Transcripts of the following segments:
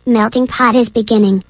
Melting pot is beginning.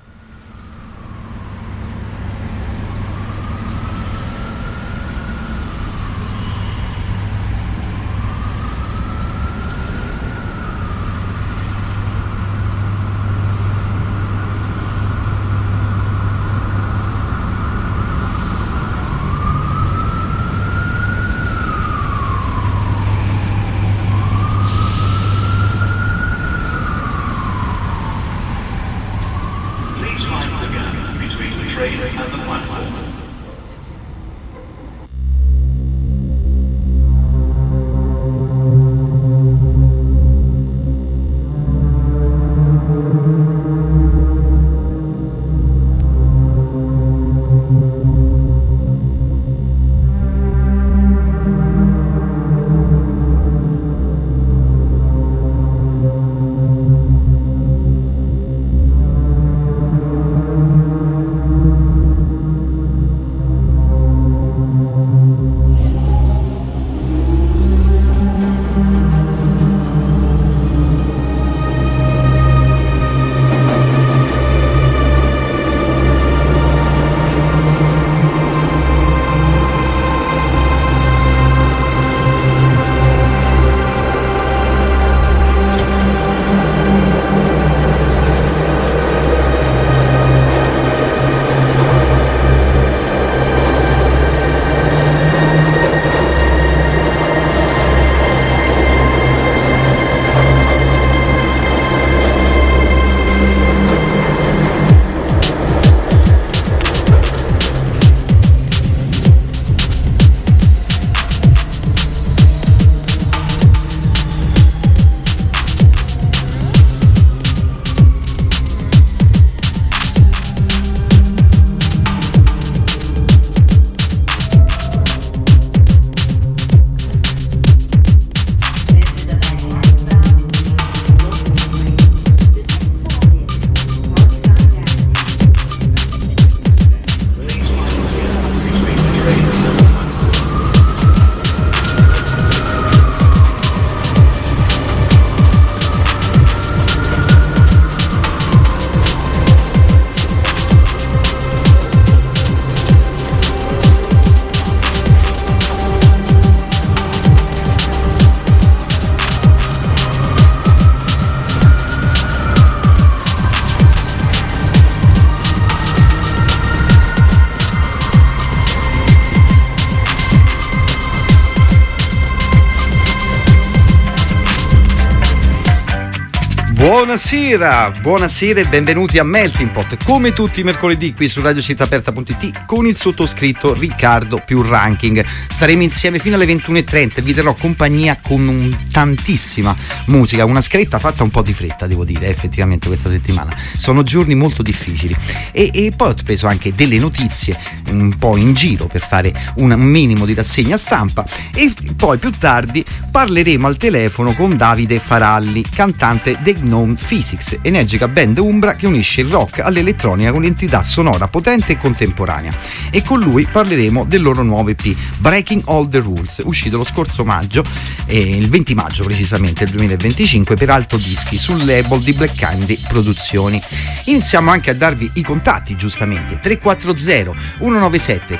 Buonasera e benvenuti a Melting Pot, come tutti i mercoledì qui su radiocittaaperta.it con il sottoscritto Riccardo più Ranking. Staremo insieme fino alle 21:30 e vi terrò compagnia con tantissima musica, una scaletta fatta un po' di fretta, devo dire, effettivamente questa settimana. Sono giorni molto difficili e poi ho preso anche delle notizie un po' in giro per fare un minimo di rassegna stampa e poi più tardi parleremo al telefono con Davide Faralli, cantante dei Gnome Physics, energica band umbra che unisce il rock all'elettronica con l'entità sonora potente e contemporanea, e con lui parleremo del loro nuovo EP Breaking All the Rules, uscito lo scorso maggio, il 20 maggio precisamente del 2025, per Alto Dischi sul label di Black Candy Produzioni. Iniziamo anche a darvi i contatti, giustamente 340 197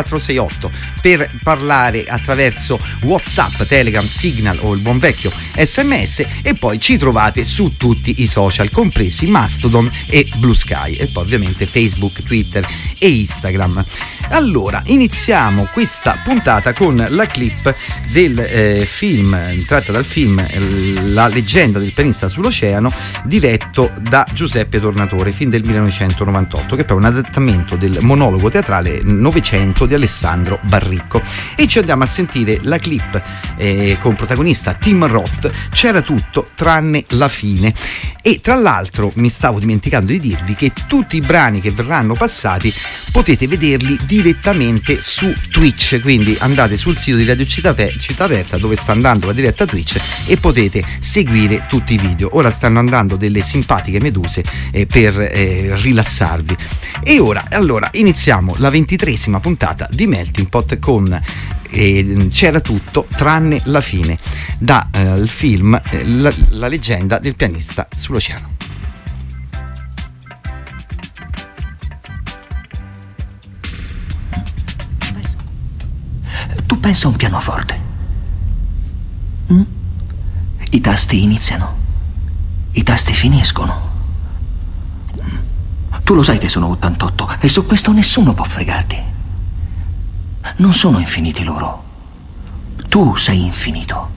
4468 per parlare attraverso WhatsApp, Telegram, Signal o il buon vecchio SMS, e poi ci trovate su tutti i social, compresi Mastodon e Blue Sky, e poi ovviamente Facebook, Twitter e Instagram. Allora, iniziamo questa puntata con la clip del film, tratta dal film La leggenda del pianista sull'oceano, diretto da Giuseppe Tornatore, film del 1998, che è poi un adattamento del monologo teatrale Novecento di Alessandro Barricco. E ci andiamo a sentire la clip con protagonista Tim Roth, C'era tutto tranne la fine. E tra l'altro mi stavo dimenticando di dirvi che tutti i brani che verranno passati potete vederli direttamente su Twitch, quindi andate sul sito di Radio Città Aperta dove sta andando la diretta Twitch e potete seguire tutti i video. Ora stanno andando delle simpatiche meduse per rilassarvi. E ora, allora, iniziamo la 23esima puntata di Melting Pot con C'era tutto tranne la fine, da il film La leggenda del pianista sull'oceano. pensa a un pianoforte. I tasti iniziano, i tasti finiscono. Tu lo sai che sono 88 e su questo nessuno può fregarti. Non sono infiniti loro. Tu sei infinito.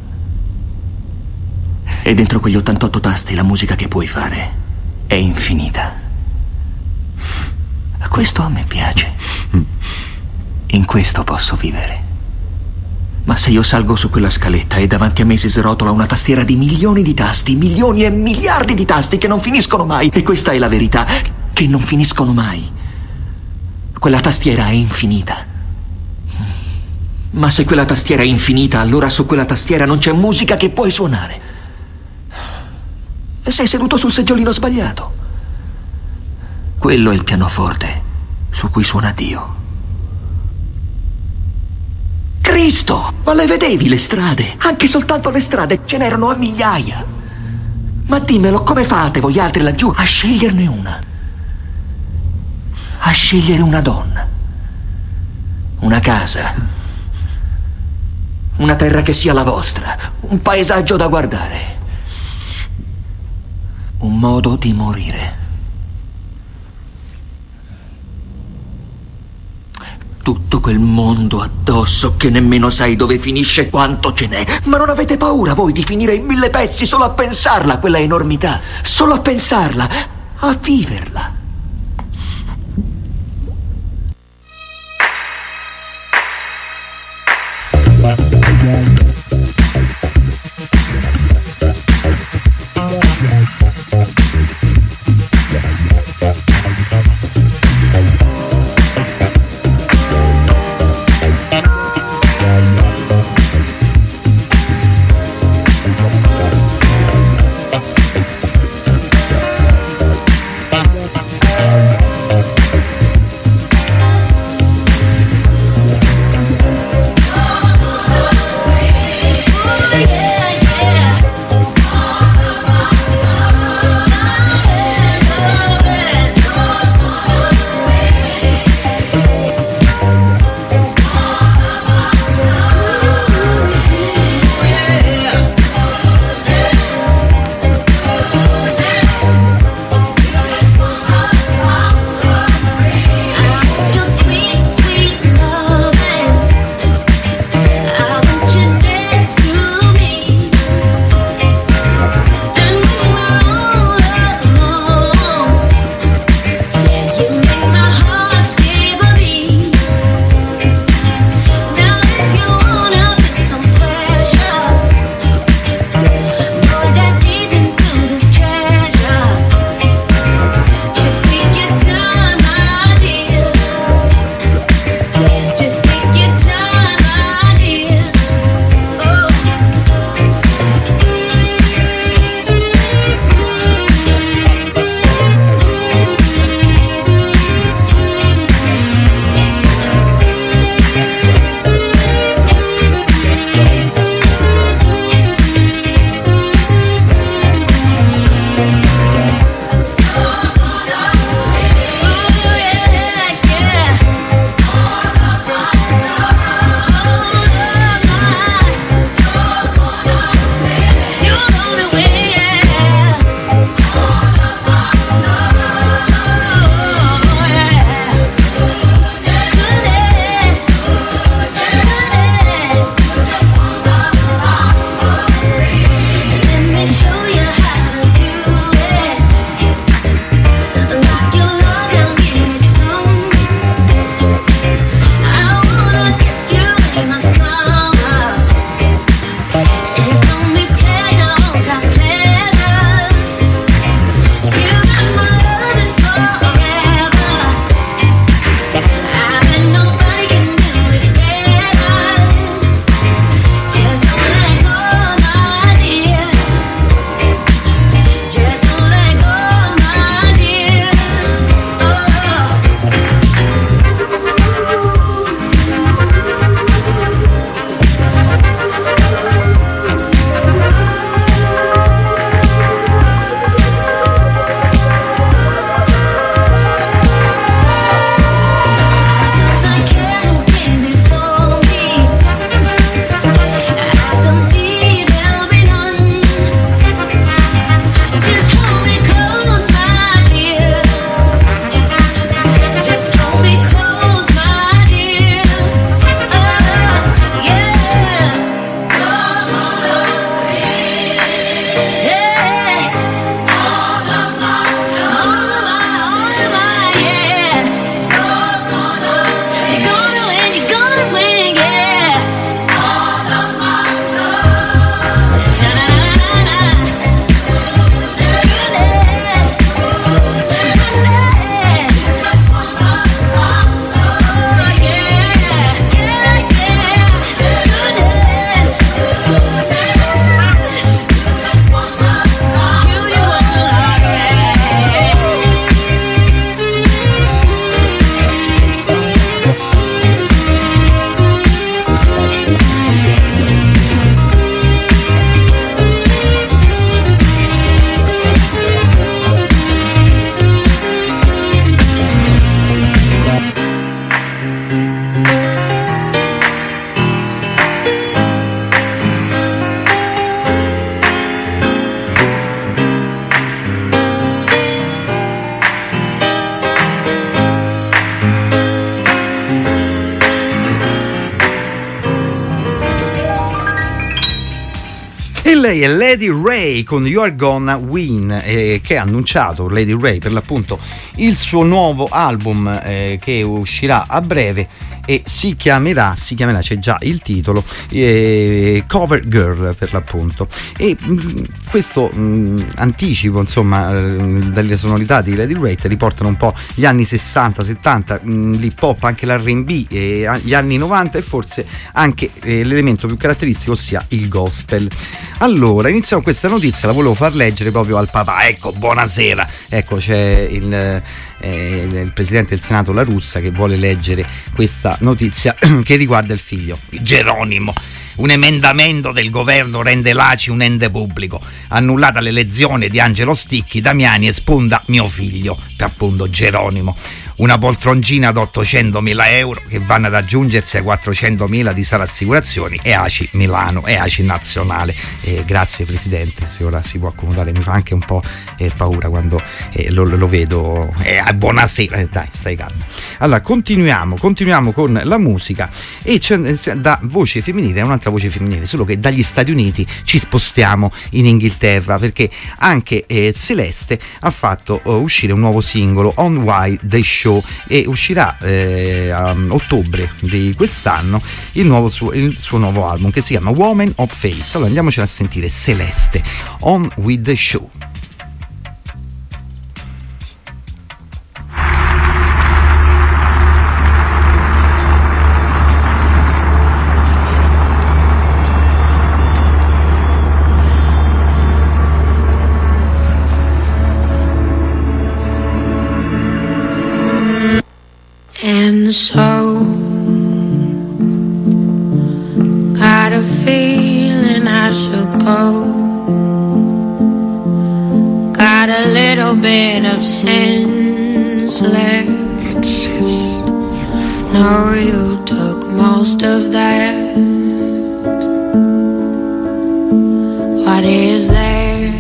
E dentro quegli 88 tasti la musica che puoi fare è infinita. Questo a me piace. In questo posso vivere. Ma se io salgo su quella scaletta e davanti a me si srotola una tastiera di milioni di tasti, milioni e miliardi di tasti che non finiscono mai, e questa è la verità, che non finiscono mai. Quella tastiera è infinita. Ma se quella tastiera è infinita, allora su quella tastiera non c'è musica che puoi suonare. Sei seduto sul seggiolino sbagliato. Quello è il pianoforte su cui suona Dio. Cristo! Ma le vedevi le strade? Anche soltanto le strade, ce n'erano a migliaia. Ma dimmelo, come fate voi altri laggiù a sceglierne una? A scegliere una donna, una casa, una terra che sia la vostra, un paesaggio da guardare, un modo di morire. Tutto quel mondo addosso che nemmeno sai dove finisce, quanto ce n'è. Ma non avete paura voi di finire in 1000 pezzi solo a pensarla, quella enormità? Solo a pensarla, a viverla. lei è Lady Ray con You're Gonna Win, che ha annunciato Lady Ray per l'appunto il suo nuovo album che uscirà a breve e si chiamerà, c'è già il titolo, Cover Girl per l'appunto, e questo anticipo insomma dalle sonorità di Lady Ray riportano un po' gli anni 60-70, l'hip hop, anche l'R&B, gli anni 90 e forse anche l'elemento più caratteristico, ossia il gospel. Allora iniziamo questa notizia, la volevo far leggere proprio al papà. Ecco, buonasera, ecco c'è il presidente del Senato La Russa che vuole leggere questa notizia che riguarda il figlio Geronimo. Un emendamento del governo rende l'ACI un ente pubblico, annullata l'elezione di Angelo Sticchi, Damiani e spunta mio figlio, per appunto Geronimo. Una poltroncina ad 800.000 euro che vanno ad aggiungersi ai 400.000 di Sala Assicurazioni e ACI Milano e ACI Nazionale. Grazie Presidente, se ora si può accomodare, mi fa anche un po' paura quando lo vedo. Buonasera, dai, stai calmo. Allora continuiamo con la musica e da voce femminile a un'altra voce femminile, solo che dagli Stati Uniti ci spostiamo in Inghilterra, perché anche Celeste ha fatto uscire un nuovo singolo, On Why They Show, e uscirà a ottobre di quest'anno il suo nuovo album che si chiama Woman of Faith. Allora andiamocela a sentire, Celeste, On With The Show. And so, got a feeling I should go. Got a little bit of sense left. No, you took most of that. What is there?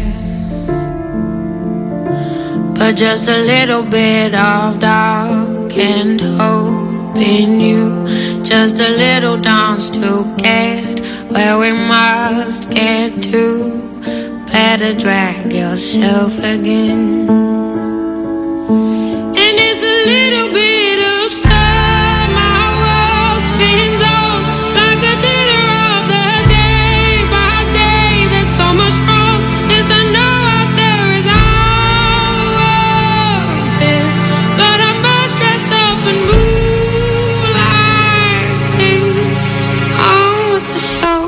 But just a little bit of dark and hope in you, just a little dance to get where we must get to. Better drag yourself again. And it's a little bit of sun, my world spins on like a theater of the day by day. There's so much wrong, yes I know out there is all this, but I must dress up and move like this. On with the show.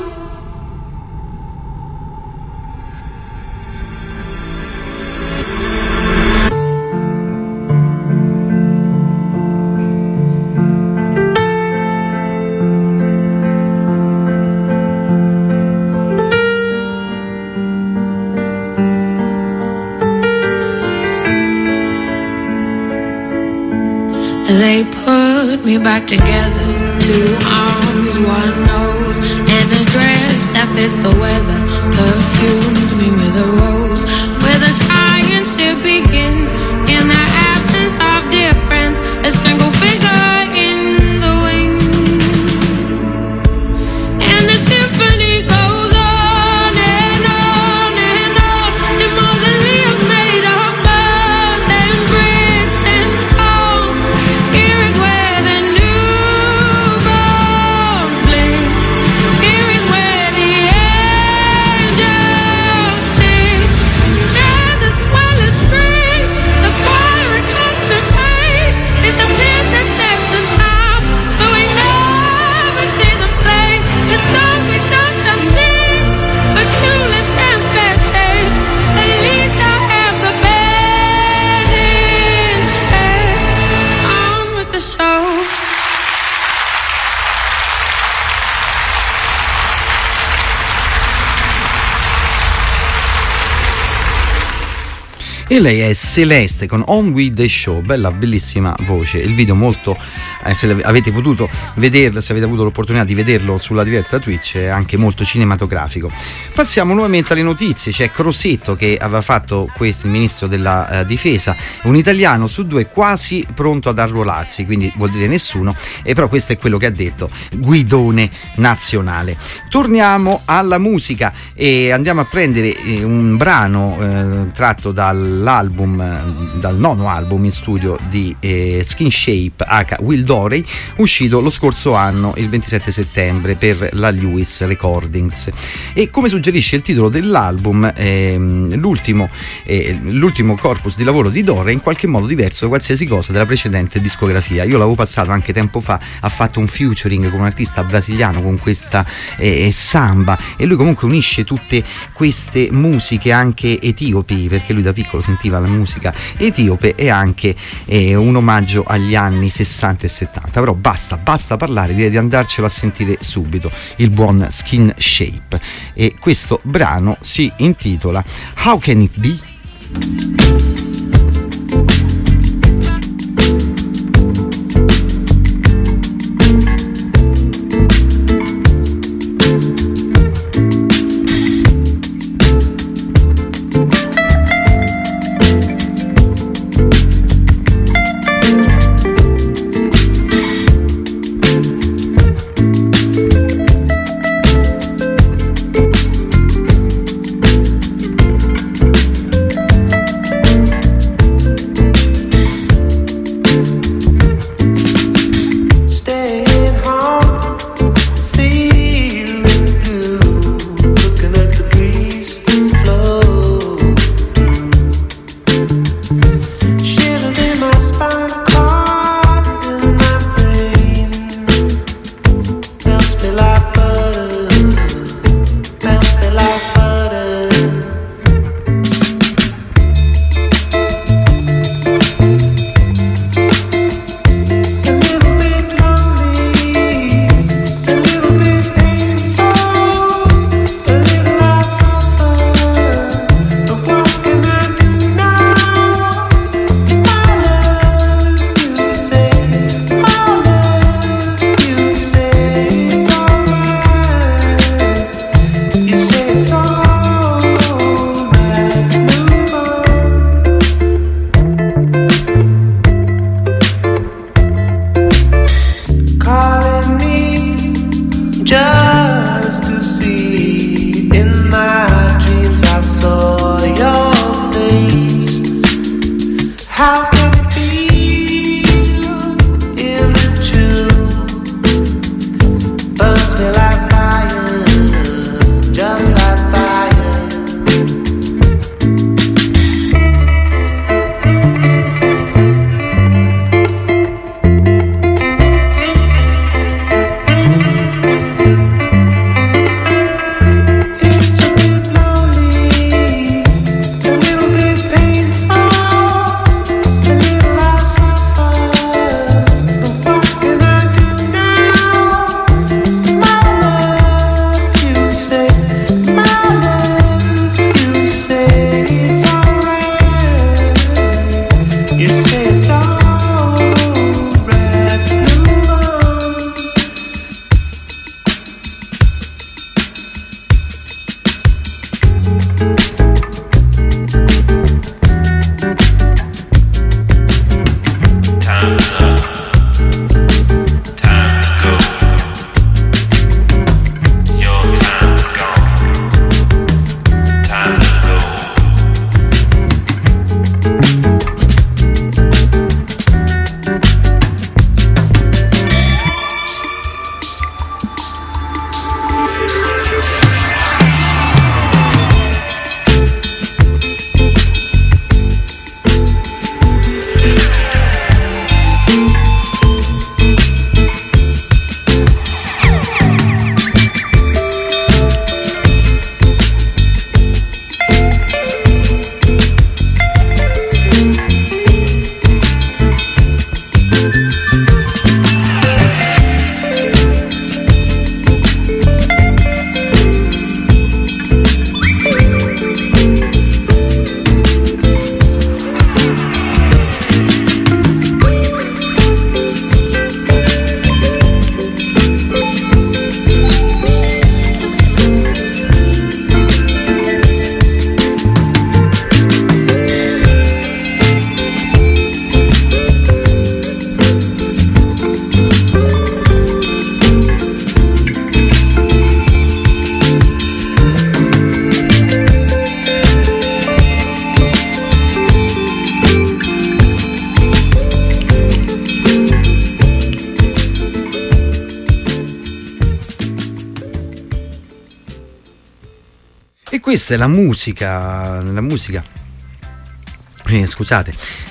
They put me back together, 2 arms, 1 nose, and a dress that fits the weather. Perfumed me with a rose, where the science it begins in the absence of difference. A single figure in the wings, and the symphony goes on and on and on. The mausoleums made of blood and bricks and song. Here is where the newborns blink. Here is where the angels sing. There's a swell of strings, the choir in constant pain. It's the pit that sets the time, but we never see them play. The songs we sometimes sing, but truly times that change. At least I have the band instead. On with the show. E lei è Celeste con On With The Show, bella bellissima voce, il video molto se avete potuto vederlo, se avete avuto l'opportunità di vederlo sulla diretta Twitch, è anche molto cinematografico. Passiamo nuovamente alle notizie. C'è Crosetto che aveva fatto questo, il ministro della difesa, un italiano su 2 quasi pronto ad arruolarsi, quindi vuol dire nessuno, e però questo è quello che ha detto Guidone nazionale. Torniamo alla musica e andiamo a prendere un brano tratto dall'album, dal nono album in studio di Skin Shape H. Will Dorey, uscito lo scorso anno il 27 settembre per la Lewis Recordings. E come suggerisce il titolo dell'album, l'ultimo corpus di lavoro di Dorey è in qualche modo diverso da qualsiasi cosa della precedente discografia. Io l'avevo passato anche tempo fa, ha fatto un featuring con un artista brasiliano con questa samba, e lui comunque unisce tutte queste musiche anche etiopi, perché lui da piccolo sentiva la musica etiope, e anche un omaggio agli anni 60 e 70. Però basta parlare, direi di andarcelo a sentire subito, il buon Skin Shape, e questo brano si intitola How Can It Be? questa è la musica scusate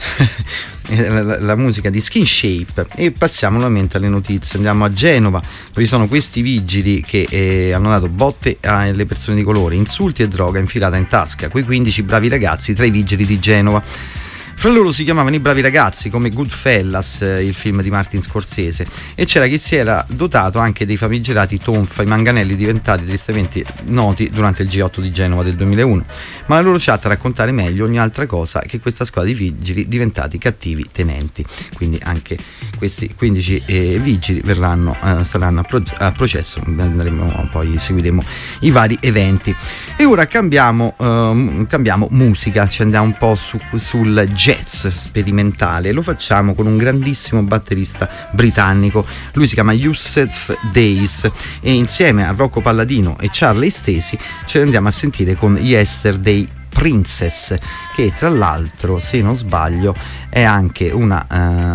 la musica di Skin Shape. E passiamo nuovamente alle notizie, andiamo a Genova, dove ci sono questi vigili che hanno dato botte alle persone di colore, insulti e droga infilata in tasca, quei 15 bravi ragazzi tra i vigili di Genova. Fra loro si chiamavano I bravi ragazzi, come Goodfellas, il film di Martin Scorsese, e c'era chi si era dotato anche dei famigerati tonfa, i manganelli diventati tristemente noti durante il G8 di Genova del 2001, ma la loro chat a raccontare meglio ogni altra cosa che questa squadra di vigili diventati cattivi tenenti. Quindi anche questi 15 vigili saranno a processo, poi seguiremo i vari eventi. E ora cambiamo musica, ci andiamo un po' sul jazz sperimentale. Lo facciamo con un grandissimo batterista britannico, lui si chiama Yusef Days, e insieme a Rocco Palladino e Charlie Stacey ce ne andiamo a sentire con Yesterday Princess, che tra l'altro, se non sbaglio, è anche una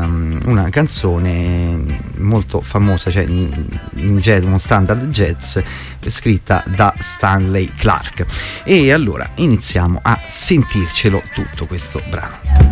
canzone molto famosa, cioè in jazz, uno standard jazz scritta da Stanley Clarke. E allora iniziamo a sentircelo tutto questo brano.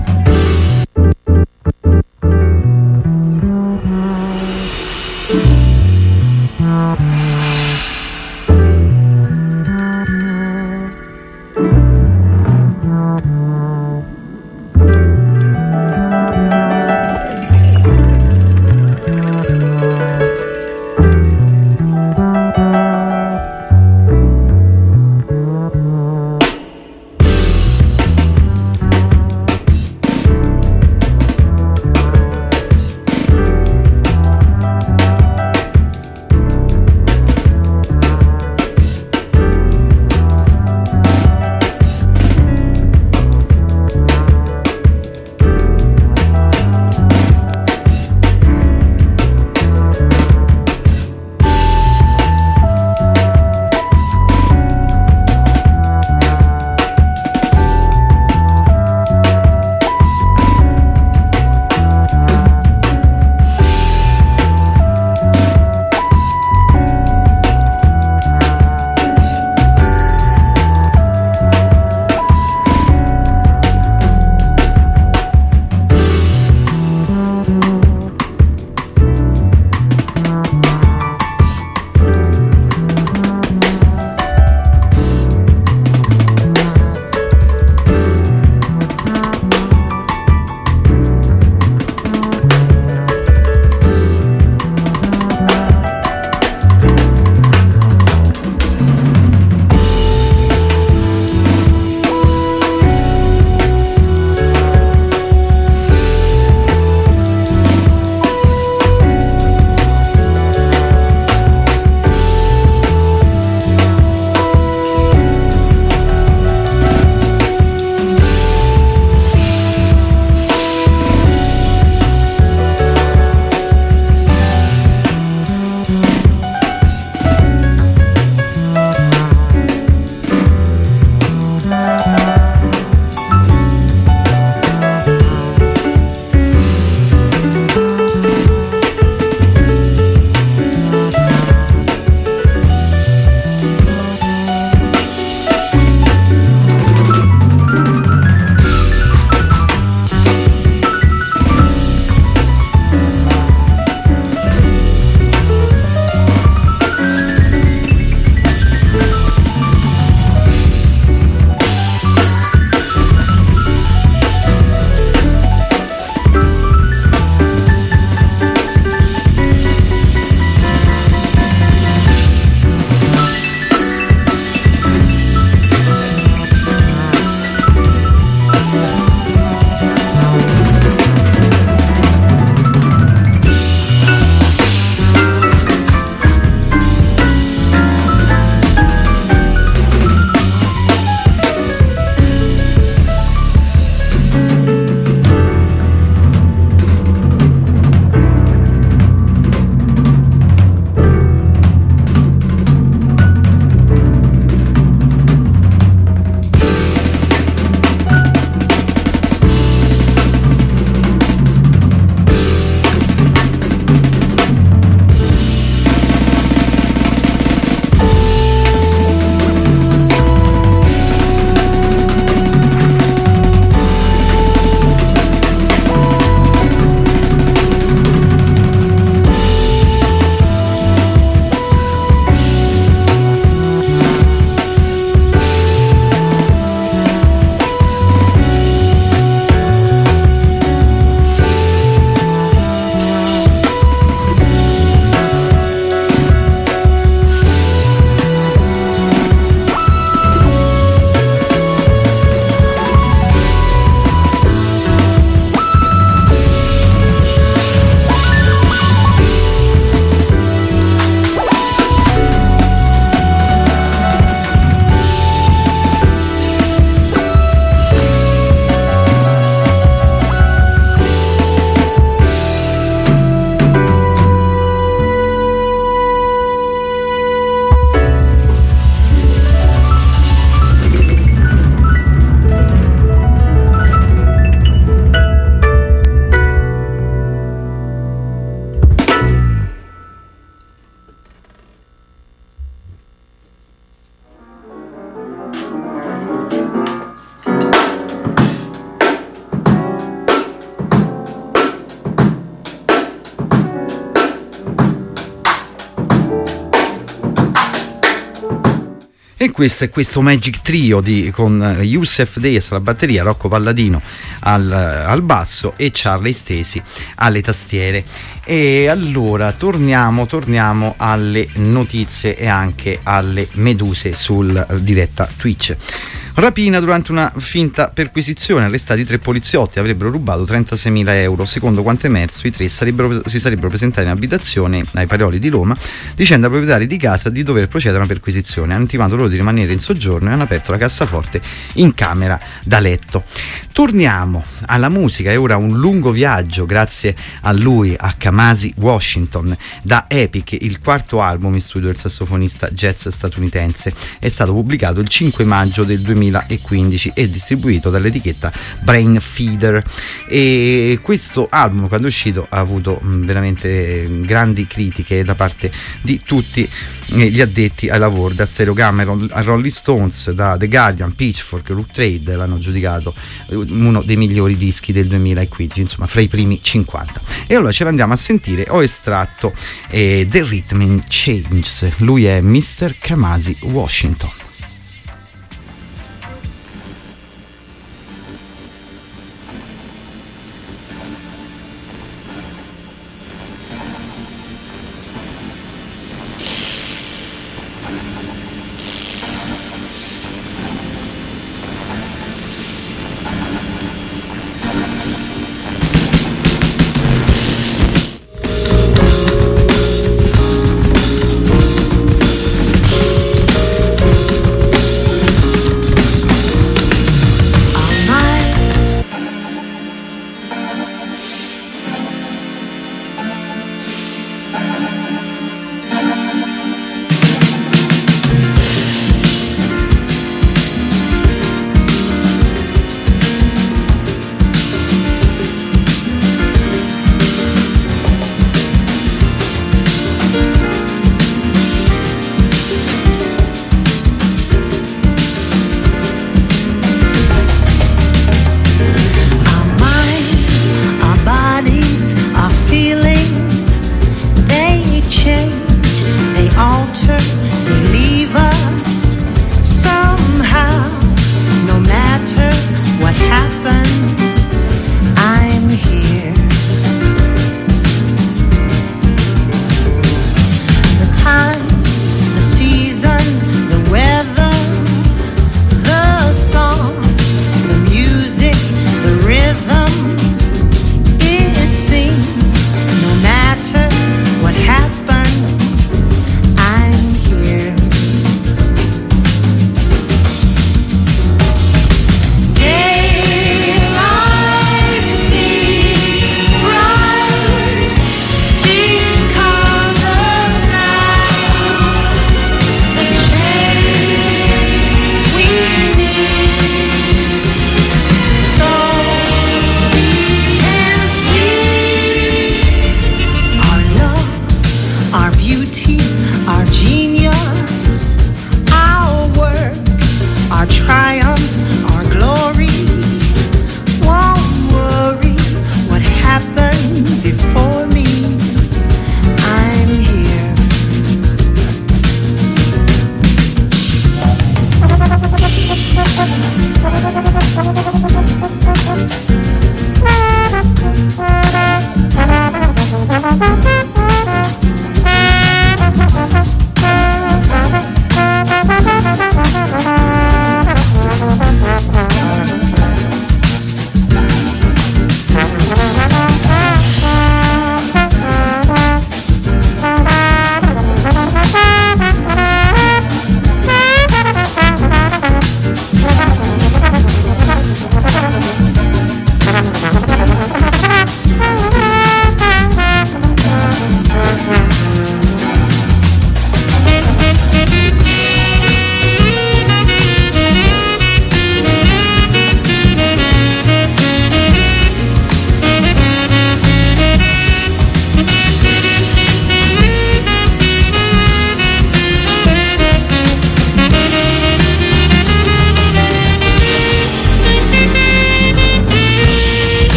questo Magic Trio con Youssef Deyes alla batteria, Rocco Palladino al basso e Charlie Stacey alle tastiere. E allora torniamo alle notizie e anche alle meduse sul diretta Twitch. Rapina durante una finta perquisizione, arrestati 3 poliziotti, avrebbero rubato 36.000 euro. Secondo quanto emerso, i 3 si sarebbero presentati in abitazione ai Parioli di Roma, dicendo ai proprietari di casa di dover procedere a una perquisizione. Hanno intimato loro di rimanere in soggiorno e hanno aperto la cassaforte in camera da letto. Torniamo alla musica e ora un lungo viaggio grazie a lui, a Kamasi Washington, da Epic, il 4º album in studio del sassofonista jazz statunitense. È stato pubblicato il 5 maggio del 2015 e distribuito dall'etichetta Brain Feeder. E questo album, quando è uscito, ha avuto veramente grandi critiche da parte di tutti gli addetti ai lavori, da Stereogramma a Rolling Stones, da The Guardian, Pitchfork, Root Trade l'hanno giudicato uno dei migliori dischi del 2015, insomma fra i primi 50. E allora ce l'andiamo a sentire. Ho estratto The Rhythm Changes. Lui è Mr. Kamasi Washington.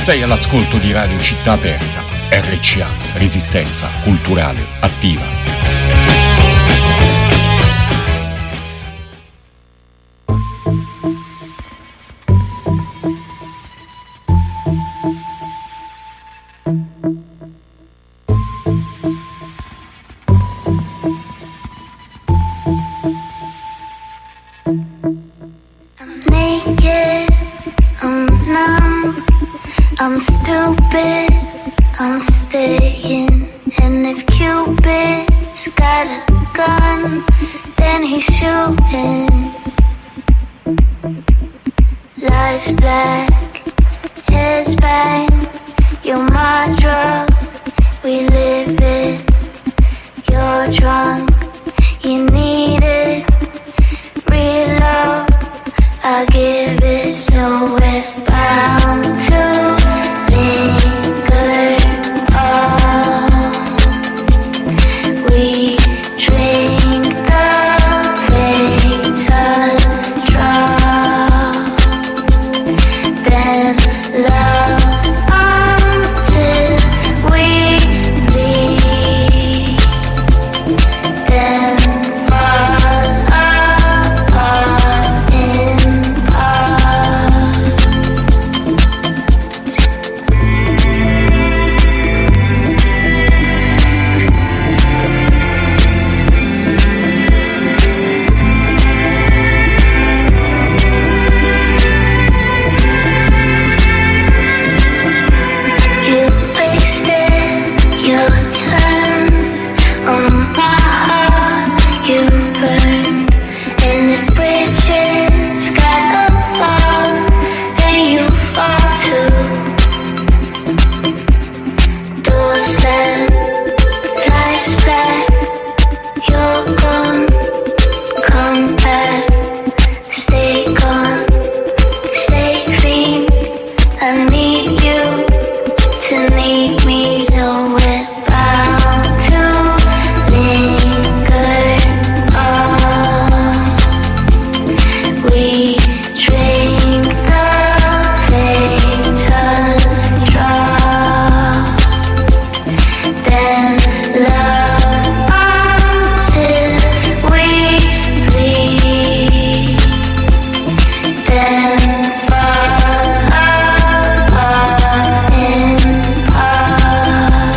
Sei all'ascolto di Radio Città Aperta, RCA, Resistenza Culturale Attiva. I'm stupid, I'm staying. And if Cupid's got a gun, then he's shooting. Life's black, heads bang. You're my drug, we live it. You're drunk, you need it. Real love, I give it. So if bound to linger on, we drink the fatal drop, then love until we bleed, then fall apart in part. You wasted your turns on my heart, you burn. And if bridges gotta fall, then you fall too. Doors slam, lights black, you're gone. Come back, stay gone, stay clean. I need you to need me, so we're bound to linger on. We drink the fatal drop, then love until we bleed, then fall apart in part.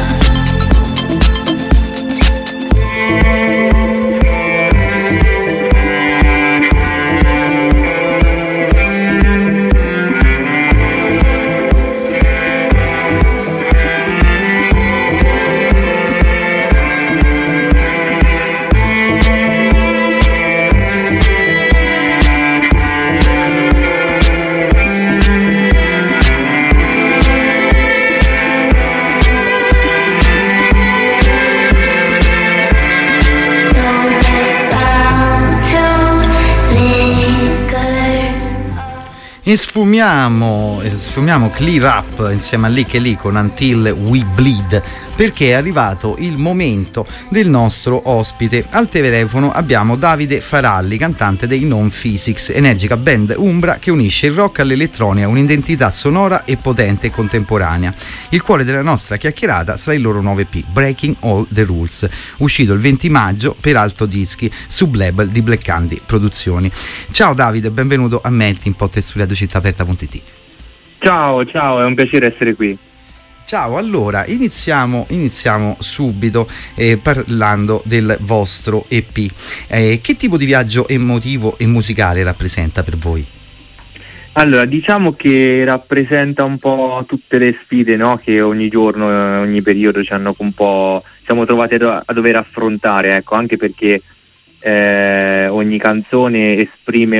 E sfumiamo Clear Up insieme a Lick e Lee con Until We Bleed, perché è arrivato il momento del nostro ospite. Al telefono abbiamo Davide Faralli, cantante dei Non Physics, energica band umbra che unisce il rock all'elettronica, un'identità sonora e potente e contemporanea. Il cuore della nostra chiacchierata sarà il loro 9P, Breaking All the Rules, uscito il 20 maggio per Alto Dischi, sublabel di Black Candy Produzioni. Ciao Davide, benvenuto a Melting Pot e su RadioCittàAperta.it. Ciao, è un piacere essere qui. Ciao, allora iniziamo subito parlando del vostro EP. Che tipo di viaggio emotivo e musicale rappresenta per voi? Allora, diciamo che rappresenta un po' tutte le sfide, no? Che ogni giorno, ogni periodo ci hanno un po', siamo trovati a dover affrontare, ecco, anche perché ogni canzone esprime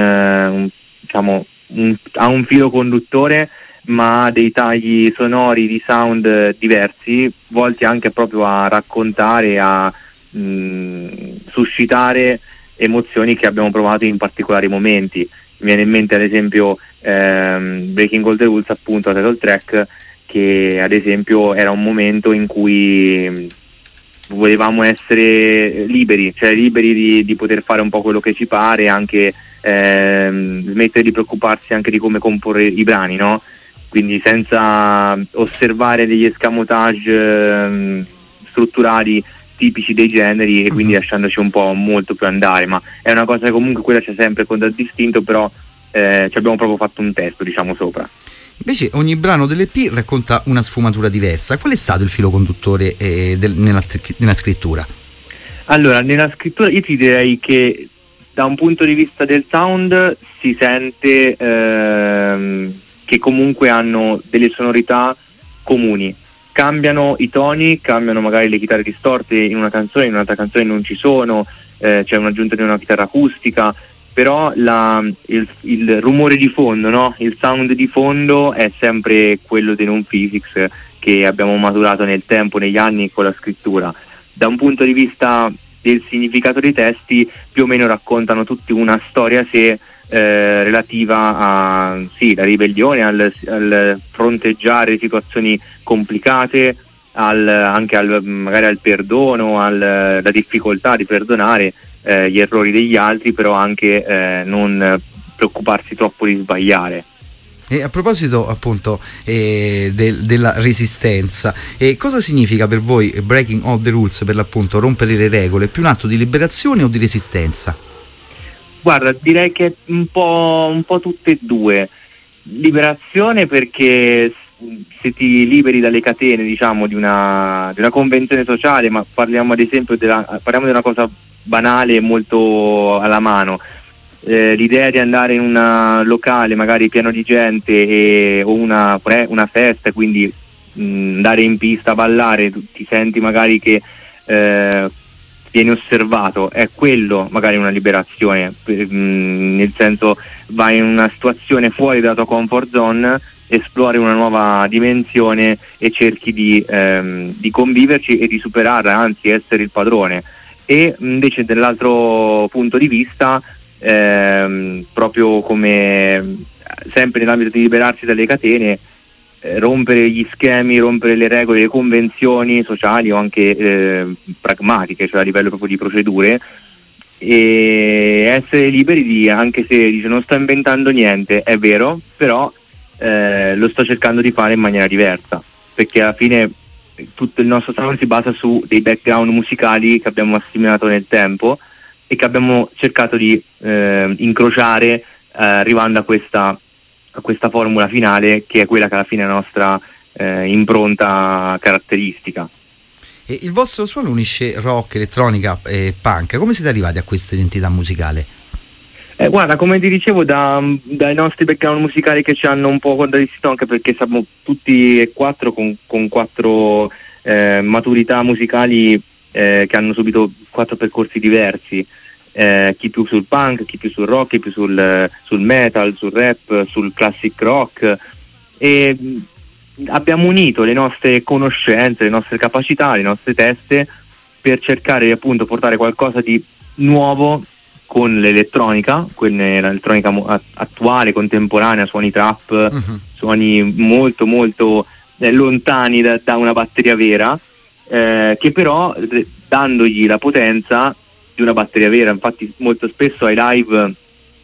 ha un filo conduttore, ma dei tagli sonori di sound diversi, volti anche proprio a raccontare, a suscitare emozioni che abbiamo provato in particolari momenti. Mi viene in mente ad esempio Breaking All the Rules, appunto, la title track, che ad esempio era un momento in cui volevamo essere liberi, cioè liberi di poter fare un po' quello che ci pare, anche smettere di preoccuparsi anche di come comporre i brani, no? quindi senza osservare degli escamotage strutturali tipici dei generi, e quindi lasciandoci un po' molto più andare, ma è una cosa che comunque quella c'è sempre contraddistinto, però ci abbiamo proprio fatto un testo, diciamo, sopra. Invece ogni brano dell'EP racconta una sfumatura diversa. Qual è stato il filo conduttore nella scrittura? Allora, nella scrittura io ti direi che da un punto di vista del sound si sente che comunque hanno delle sonorità comuni. Cambiano i toni, cambiano magari le chitarre distorte in una canzone, in un'altra canzone non ci sono, c'è un'aggiunta di una chitarra acustica, però il rumore di fondo, no? Il sound di fondo è sempre quello dei Non Physics, che abbiamo maturato nel tempo, negli anni, con la scrittura. Da un punto di vista del significato dei testi, più o meno raccontano tutti una storia a sé, relativa a la ribellione, al fronteggiare situazioni complicate, anche magari al perdono, la difficoltà di perdonare gli errori degli altri, però anche non preoccuparsi troppo di sbagliare. E a proposito appunto della resistenza, cosa significa per voi breaking all the rules, per l'appunto rompere le regole? È più un atto di liberazione o di resistenza? Guarda, direi che è un po' tutte e due. Liberazione, perché se ti liberi dalle catene, diciamo, di una convenzione sociale, ma parliamo ad esempio parliamo di una cosa banale e molto alla mano. L'idea di andare in un locale magari pieno di gente o una festa, quindi andare in pista a ballare, ti senti magari che viene osservato, è quello magari una liberazione, nel senso vai in una situazione fuori dalla tua comfort zone, esplori una nuova dimensione e cerchi di conviverci e di superarla, anzi essere il padrone. E invece dall'altro punto di vista, proprio come sempre nell'ambito di liberarsi dalle catene, rompere gli schemi, rompere le regole, le convenzioni sociali o anche pragmatiche, cioè a livello proprio di procedure, e essere liberi anche se dice non sto inventando niente, è vero, però lo sto cercando di fare in maniera diversa, perché alla fine tutto il nostro sound si basa su dei background musicali che abbiamo assimilato nel tempo e che abbiamo cercato di incrociare, arrivando a questa formula finale, che è quella che alla fine è la nostra impronta caratteristica. E il vostro suono unisce rock, elettronica e punk. Come siete arrivati a questa identità musicale? Guarda, come ti dicevo, dai nostri background musicali che ci hanno un po' contraddistinto, anche perché siamo tutti e quattro con quattro maturità musicali che hanno subito 4 percorsi diversi. Chi più sul punk, chi più sul rock, chi più sul metal, sul rap, sul classic rock, e abbiamo unito le nostre conoscenze, le nostre capacità, le nostre teste, per cercare di appunto portare qualcosa di nuovo con l'elettronica, l'elettronica attuale, contemporanea, suoni trap, suoni molto molto lontani da una batteria vera, che però dandogli la potenza di una batteria vera. Infatti molto spesso ai live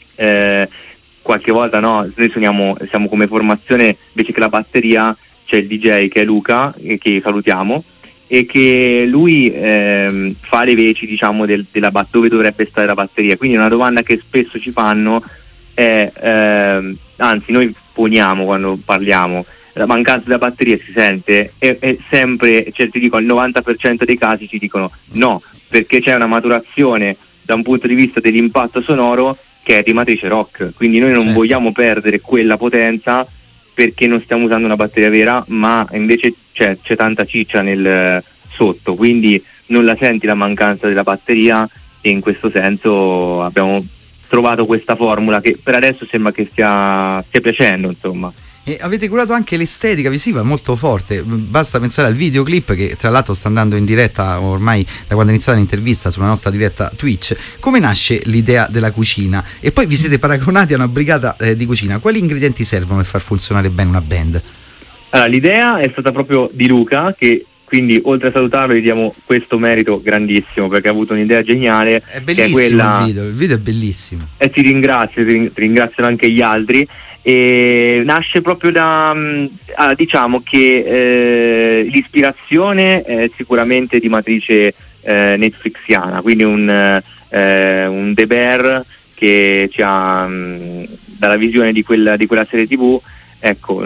qualche volta noi siamo come formazione, invece che la batteria c'è il DJ che è Luca, che salutiamo, e che lui fa le veci, diciamo, dove dovrebbe stare la batteria. Quindi una domanda che spesso ci fanno è anzi noi poniamo quando parliamo: la mancanza della batteria si sente? E sempre, ti dico, al 90% dei casi ci dicono no, perché c'è una maturazione da un punto di vista dell'impatto sonoro che è di matrice rock, quindi noi non vogliamo perdere quella potenza perché non stiamo usando una batteria vera, ma invece c'è tanta ciccia sotto, quindi non la senti la mancanza della batteria, e in questo senso abbiamo trovato questa formula che per adesso sembra che stia piacendo, insomma. E avete curato anche l'estetica visiva molto forte, basta pensare al videoclip che tra l'altro sta andando in diretta ormai da quando è iniziata l'intervista sulla nostra diretta Twitch. Come nasce l'idea della cucina? E poi vi siete paragonati a una brigata di cucina. Quali ingredienti servono per far funzionare bene una band? Allora, l'idea è stata proprio di Luca, che quindi oltre a salutarlo gli diamo questo merito grandissimo, perché ha avuto un'idea geniale. È bellissimo, che è quella... il video è bellissimo. Ti ringraziano anche gli altri. E nasce proprio da diciamo che l'ispirazione è sicuramente di matrice netflixiana, quindi un The Bear che ci ha dalla visione di quella serie TV, ecco,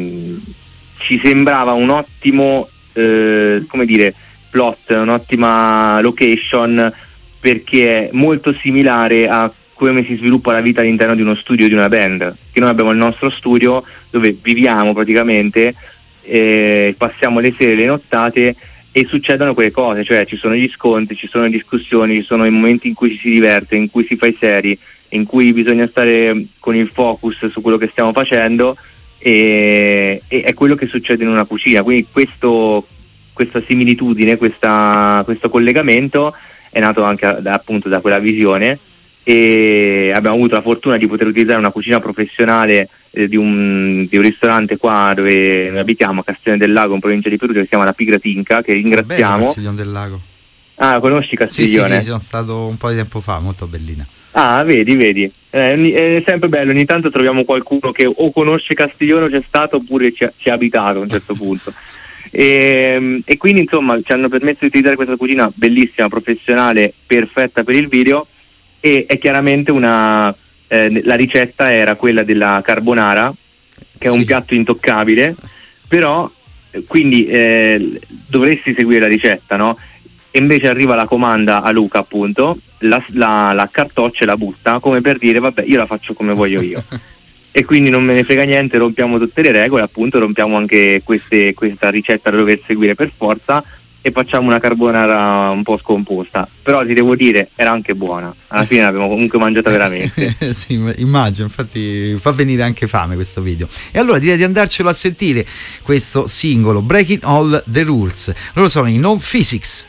ci sembrava un ottimo come dire plot, un'ottima location, perché è molto similare a come si sviluppa la vita all'interno di uno studio di una band, che noi abbiamo il nostro studio dove viviamo praticamente, passiamo le sere, le nottate e succedono quelle cose, cioè ci sono gli scontri, ci sono le discussioni, ci sono i momenti in cui ci si diverte, in cui si fa i seri, in cui bisogna stare con il focus su quello che stiamo facendo, e è quello che succede in una cucina. Quindi questa similitudine, questo collegamento è nato anche appunto da quella visione, e abbiamo avuto la fortuna di poter utilizzare una cucina professionale di un ristorante qua dove noi abitiamo, a Castiglione del Lago, in provincia di Perugia, che si chiama La Pigra Tinca, che ringraziamo. Castiglione del Lago. Ah, conosci Castiglione? Sì, sono stato un po' di tempo fa, molto bellina. Ah, vedi, è sempre bello, ogni tanto troviamo qualcuno che o conosce Castiglione o c'è stato, oppure ci ha abitato a un certo punto. E quindi insomma ci hanno permesso di utilizzare questa cucina bellissima, professionale, perfetta per il video, e è chiaramente la ricetta era quella della carbonara, che è un piatto intoccabile, però quindi dovresti seguire la ricetta, no? E invece arriva la comanda a Luca, appunto, la cartoccia e la butta, come per dire vabbè, io la faccio come voglio io. E quindi non me ne frega niente, rompiamo tutte le regole, appunto, rompiamo anche questa ricetta da dover seguire per forza, e facciamo una carbonara un po' scomposta. Però ti devo dire, era anche buona, alla fine l'abbiamo comunque mangiata veramente. Sì, immagino, infatti fa venire anche fame questo video. E allora direi di andarcelo a sentire, questo singolo, Breaking All the Rules. Loro sono i No Physics.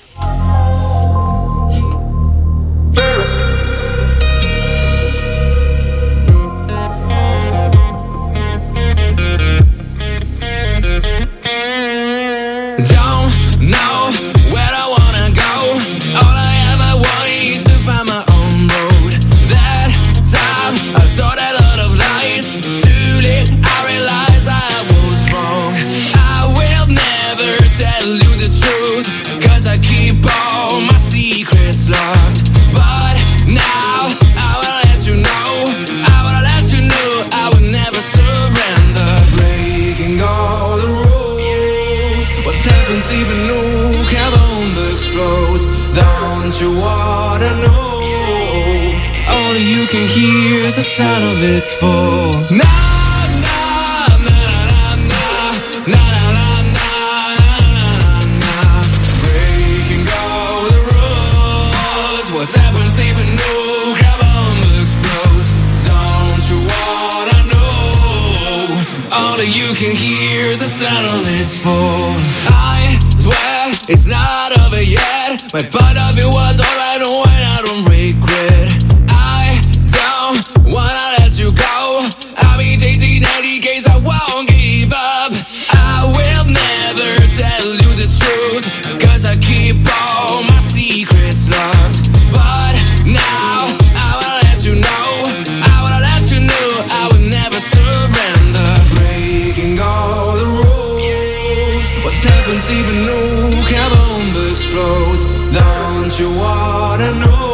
Know where I wanna go. All I ever wanted is to find my own road. That time I told a lot of lies. Too late I realized I was wrong. I will never tell you the truth, 'cause I keep all my secrets locked. But now I will let you know, I will let you know, I will never surrender. Breaking all the rules, what happens even nuclear bomb explodes? Don't you wanna know? Only you can hear the sound of its fall. Na na na na na na na na na. Breaking all the rules. What happens even nuclear bomb explodes? Don't you wanna know? Only you can hear the sound of its fall. I swear it's not over yet. My point of view was alright, and I don't regret. I don't wanna let you go. I've been chasing any case, I won't give up. I will never tell you the truth, 'cause I keep all my secrets locked. But now I will let you know, I will let you know, I will never surrender. Breaking all the rules. What happens even nuclear bomb explodes? Don't you wanna know?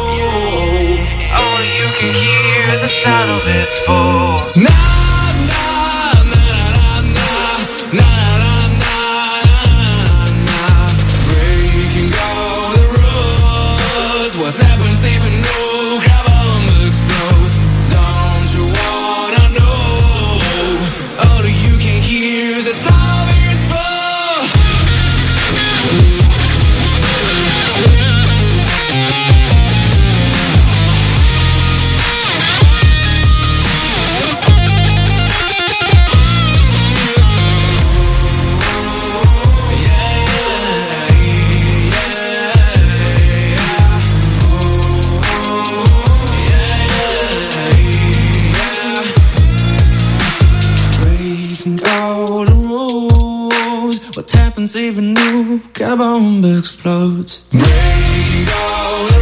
Only you can hear the sound of its fall. Na na na na na na na na na. Breaking all the rules. What happens even nuclear bomb explodes? Don't you wanna know? Only you can hear the sound of its fall. Breaking all the rules. What happens even nuclear bomb explodes? Breaking all the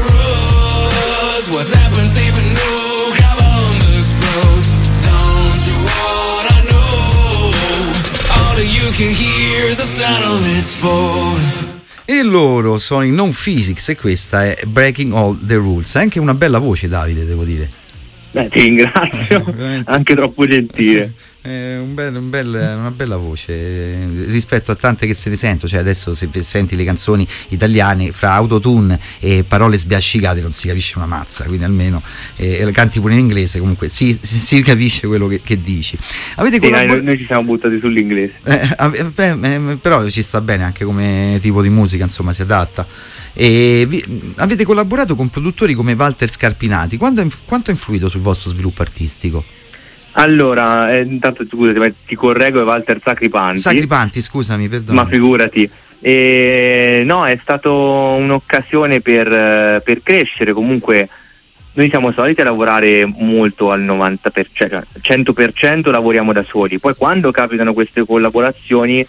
rules. What happens even nuclear bomb explodes? Don't you want can hear the sound of its fall. E loro sono i Non Physics e questa è Breaking All the Rules. È anche una bella voce, Davide, devo dire. Ti ringrazio, anche troppo gentile. Una bella voce rispetto a tante che se ne sento, cioè adesso se senti le canzoni italiane fra autotune e parole sbiascicate non si capisce una mazza, quindi almeno canti pure in inglese, comunque si capisce quello che dici. Avete noi ci siamo buttati sull'inglese, però ci sta bene anche come tipo di musica, insomma si adatta. E avete collaborato con produttori come Walter Scarpinati. Quanto ha influito sul vostro sviluppo artistico? Allora, intanto scusate, ma ti correggo, è Walter Sacripanti. Sacripanti, scusami, perdono. Ma figurati. No, è stato un'occasione per crescere. Comunque noi siamo soliti lavorare molto al 90%, cioè 100% lavoriamo da soli. Poi quando capitano queste collaborazioni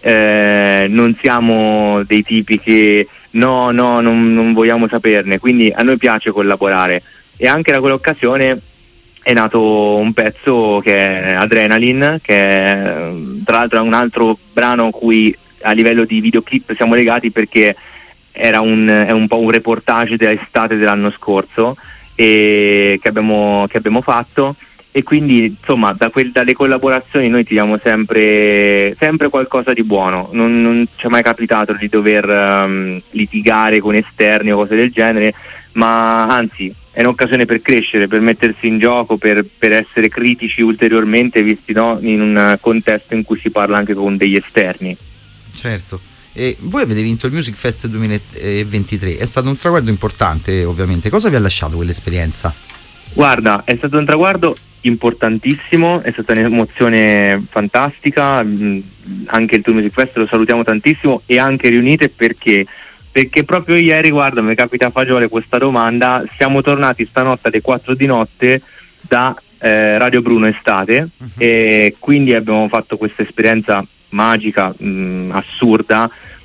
non siamo dei tipi che non vogliamo saperne, quindi a noi piace collaborare. E anche da quell'occasione è nato un pezzo che è Adrenaline, che è, tra l'altro è un altro brano a cui a livello di videoclip siamo legati, perché è un po' un reportage dell'estate dell'anno scorso che abbiamo fatto, e quindi insomma dalle collaborazioni noi tiriamo sempre qualcosa di buono. Non ci è mai capitato di dover litigare con esterni o cose del genere, ma anzi è un'occasione per crescere, per mettersi in gioco, per essere critici ulteriormente, visti in un contesto in cui si parla anche con degli esterni. Certo. E voi avete vinto il Music Fest 2023, è stato un traguardo importante ovviamente. Cosa vi ha lasciato quell'esperienza? Guarda, è stato un traguardo importantissimo, è stata un'emozione fantastica, anche il Tour Music Fest lo salutiamo tantissimo, e anche Riunite perché proprio ieri, guarda, mi capita a fagiole questa domanda, siamo tornati stanotte alle 4 di notte da Radio Bruno Estate, e quindi abbiamo fatto questa esperienza magica, assurda,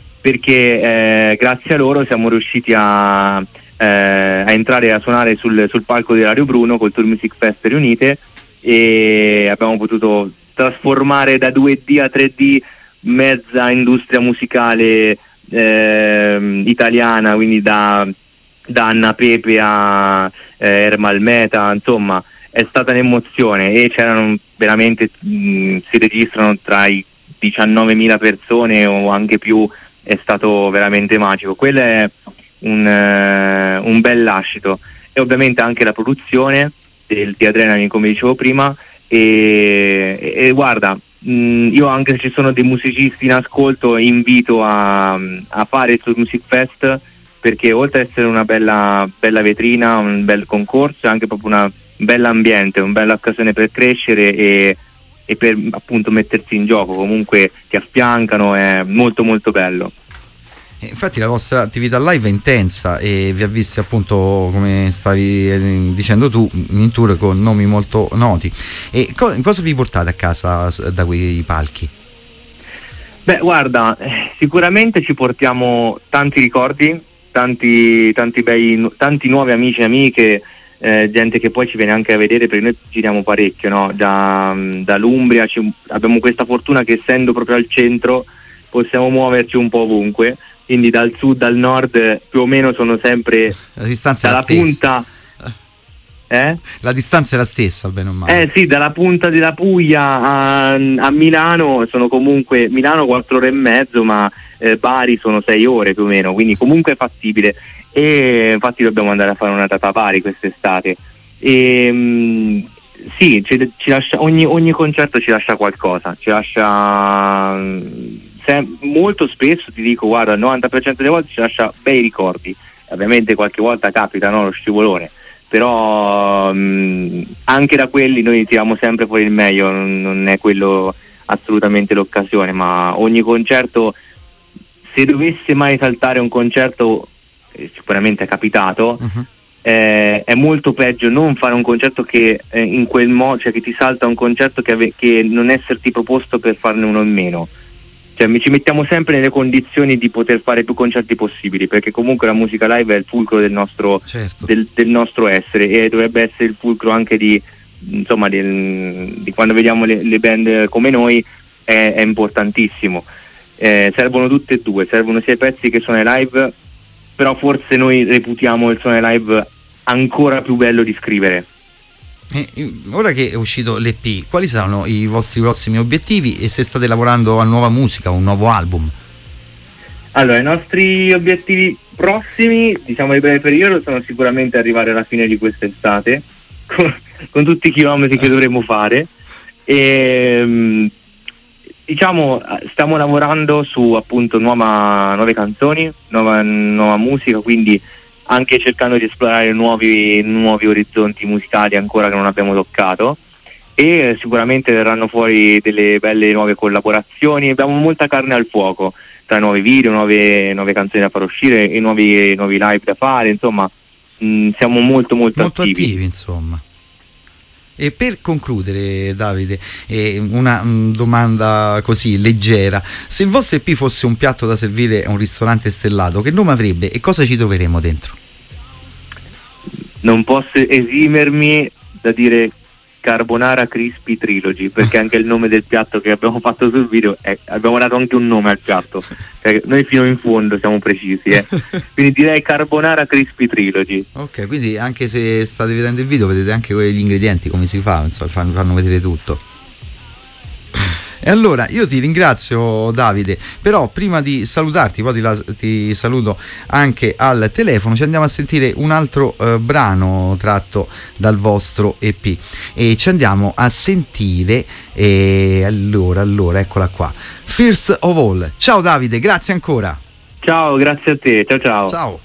perché grazie a loro siamo riusciti a entrare a suonare sul palco di Radio Bruno col Tour Music Fest Riunite, e abbiamo potuto trasformare da 2D a 3D mezza industria musicale italiana, quindi da Anna Pepe a Ermal Meta, insomma è stata un'emozione, e c'erano veramente si registrano tra i 19.000 persone o anche più, è stato veramente magico. Quello è un bel lascito, e ovviamente anche la produzione di Adrenaline, come dicevo prima, e guarda, io, anche se ci sono dei musicisti in ascolto, invito a fare il Tour Music Fest, perché oltre ad essere una bella vetrina, un bel concorso, è anche proprio un bell'ambiente, una bella occasione per crescere e per appunto mettersi in gioco. Comunque ti affiancano, è molto molto bello. Infatti la vostra attività live è intensa, e vi ha visti appunto, come stavi dicendo tu, in tour con nomi molto noti. E cosa vi portate a casa da quei palchi? Beh, guarda, sicuramente ci portiamo tanti ricordi, tanti nuovi amici e amiche, gente che poi ci viene anche a vedere, perché noi giriamo parecchio, no? Dall'Umbria abbiamo questa fortuna che, essendo proprio al centro, possiamo muoverci un po' ovunque, quindi dal sud al nord più o meno sono sempre la distanza dalla punta. La distanza è la stessa, bene o male. Sì, dalla punta della Puglia a Milano sono comunque, Milano 4 ore e mezzo, ma Bari sono 6 ore più o meno, quindi comunque è fattibile, e infatti dobbiamo andare a fare una data a Bari quest'estate. E sì, ci lascia, ogni concerto ci lascia qualcosa, ci lascia molto spesso, ti dico, guarda, il 90% delle volte ci lascia bei ricordi. Ovviamente qualche volta capita, no, lo scivolone, però anche da quelli noi tiriamo sempre fuori il meglio, non è quello assolutamente l'occasione, ma ogni concerto, se dovesse mai saltare un concerto, sicuramente è capitato, è molto peggio non fare un concerto che in quel modo, cioè che ti salta un concerto che non esserti proposto per farne uno in meno. Cioè ci mettiamo sempre nelle condizioni di poter fare più concerti possibili, perché comunque la musica live è il fulcro del nostro, certo, del nostro essere, e dovrebbe essere il fulcro anche di quando vediamo le band come noi, è importantissimo. Servono tutte e due, servono sia i pezzi che suonare live, però forse noi reputiamo il suonare live ancora più bello di scrivere. Ora che è uscito l'EP, quali saranno i vostri prossimi obiettivi e se state lavorando a nuova musica, un nuovo album? Allora, i nostri obiettivi prossimi, diciamo di breve periodo, sono sicuramente arrivare alla fine di quest'estate con tutti i chilometri che dovremo fare, e diciamo stiamo lavorando su appunto nuove canzoni, nuova musica, quindi anche cercando di esplorare nuovi orizzonti musicali ancora che non abbiamo toccato, e sicuramente verranno fuori delle belle nuove collaborazioni. Abbiamo molta carne al fuoco tra nuovi video, nuove canzoni da far uscire e nuovi live da fare, insomma siamo molto attivi insomma. E per concludere, Davide, una domanda così leggera: se il vostro EP fosse un piatto da servire a un ristorante stellato, che nome avrebbe e cosa ci troveremo dentro? Non posso esimermi da dire Carbonara Crispy Trilogy, perché anche il nome del piatto che abbiamo fatto sul video abbiamo dato anche un nome al piatto, cioè, noi fino in fondo siamo precisi, quindi direi Carbonara Crispy Trilogy. Ok, quindi anche se state vedendo il video vedete anche gli ingredienti, come si fa, insomma, fanno vedere tutto. E allora io ti ringrazio, Davide, però prima di salutarti, poi ti saluto anche al telefono, ci andiamo a sentire un altro brano tratto dal vostro EP e ci andiamo a sentire allora eccola qua, First of All. Ciao Davide, grazie ancora. Ciao, grazie a te, ciao.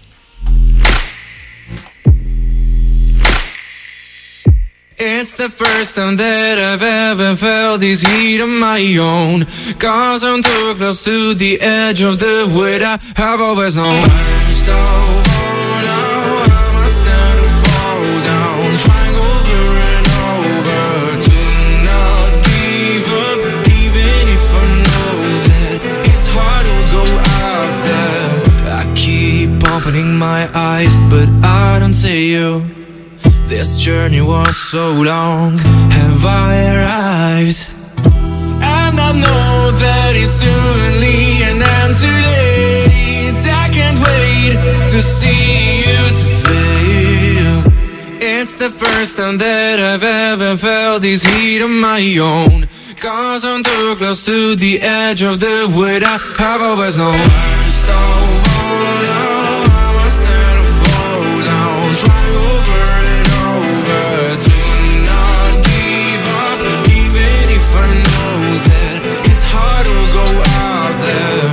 It's the first time that I've ever felt this heat on my own, 'cause I'm too close to the edge of the wood I have always known. First of all, now I must stand to fall down, trying over and over to not give up, even if I know that it's hard to go out there. I keep opening my eyes, but I don't see you. This journey was so long, have I arrived? And I know that it's too early and I'm too late. I can't wait to see you to fail. It's the first time that I've ever felt this heat on my own, 'cause I'm too close to the edge of the wood I have always known. First of all, now I must stand to fall down, try over and over to not give up, even if I know that it's hard to go out there.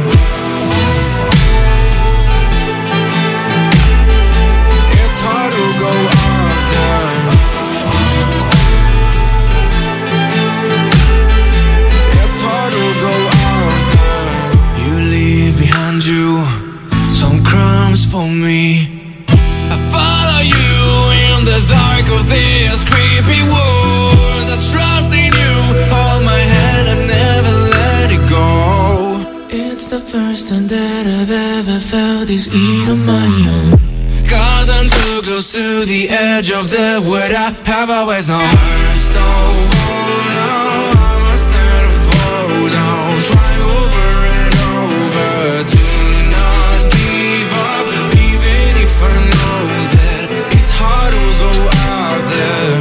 It's hard to go out there. It's hard to go out there. You leave behind you some crumbs for me. I follow you in the dark of this creepy world. I trust in you, hold my hand and never let it go. It's the first time that I've ever felt this heat on my own, 'cause I'm too close to the edge of the wood I have always known. First of all, now I must stand to fall down, try over and over to not give up, even if I know that it's hard to go out there.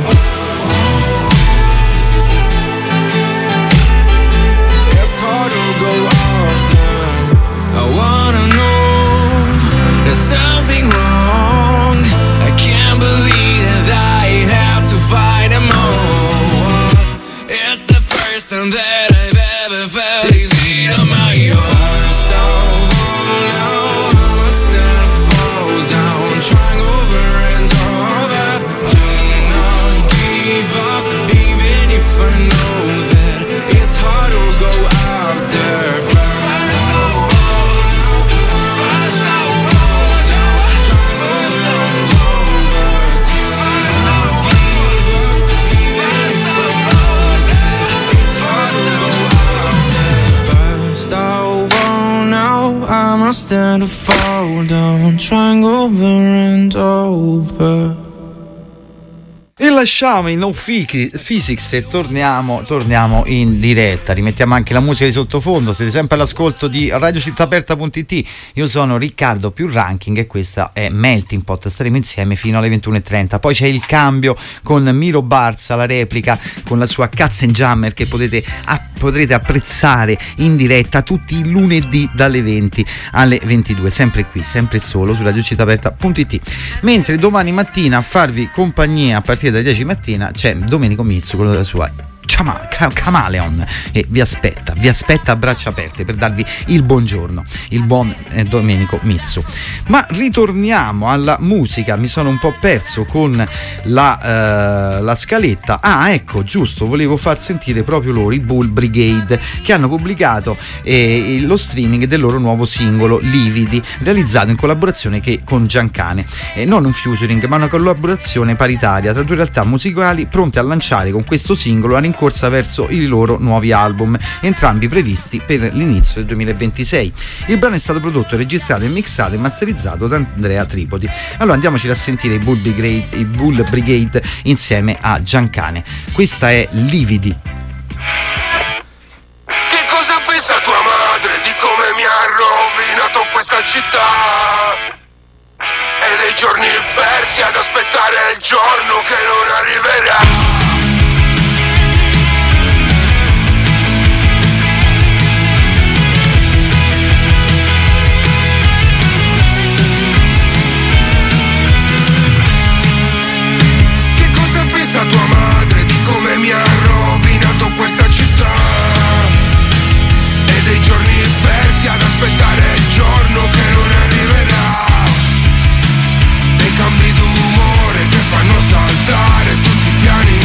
It's hard to go out there. I wanna know there's something wrong. I can't believe that I have to fight them all. It's the first time that I've ever felt this heat on my own. First of all, now I must stand fall down, trying over and over to not give up, even if I know that it's hard to go out there. First of all, first of all, now trying over and over to not give up, even if I know that it's hard to go out there. First of all, now I must stand to fall down, trying over and over. Il lasciamo in No Physics e torniamo in diretta. Rimettiamo anche la musica di sottofondo. Siete sempre all'ascolto di radiocittaaperta.it. Io sono Riccardo più Ranking e questa è Melting Pot. Staremo insieme fino alle 21:30. Poi c'è il cambio con Miro Barza, la replica con la sua Katzenjammer che potrete apprezzare in diretta tutti i lunedì dalle 20 alle 22, sempre qui, sempre solo su radiocittaaperta.it. Mentre domani mattina a farvi compagnia a partire dalle 10 mattina c'è Domenico Mizzu con la sua Chameleon e vi aspetta a braccia aperte per darvi il buongiorno, il buon Domenico Mizzu. Ma ritorniamo alla musica, mi sono un po' perso con la scaletta. Ecco, giusto, volevo far sentire proprio loro, i Bull Brigade, che hanno pubblicato lo streaming del loro nuovo singolo Lividi, realizzato in collaborazione con Giancane, non un featuring ma una collaborazione paritaria tra due realtà musicali pronte a lanciare con questo singolo in corsa verso i loro nuovi album, entrambi previsti per l'inizio del 2026. Il brano è stato prodotto, registrato e mixato e masterizzato da Andrea Tripodi. Allora andiamoci a sentire i Bull Brigade insieme a Giancane. Questa è Lividi. Che cosa pensa tua madre di come mi ha rovinato questa città? E dei giorni persi ad aspettare il giorno che non arriverà. Tua madre di come mi ha rovinato questa città e dei giorni persi ad aspettare il giorno che non arriverà, dei cambi d'umore che fanno saltare tutti i piani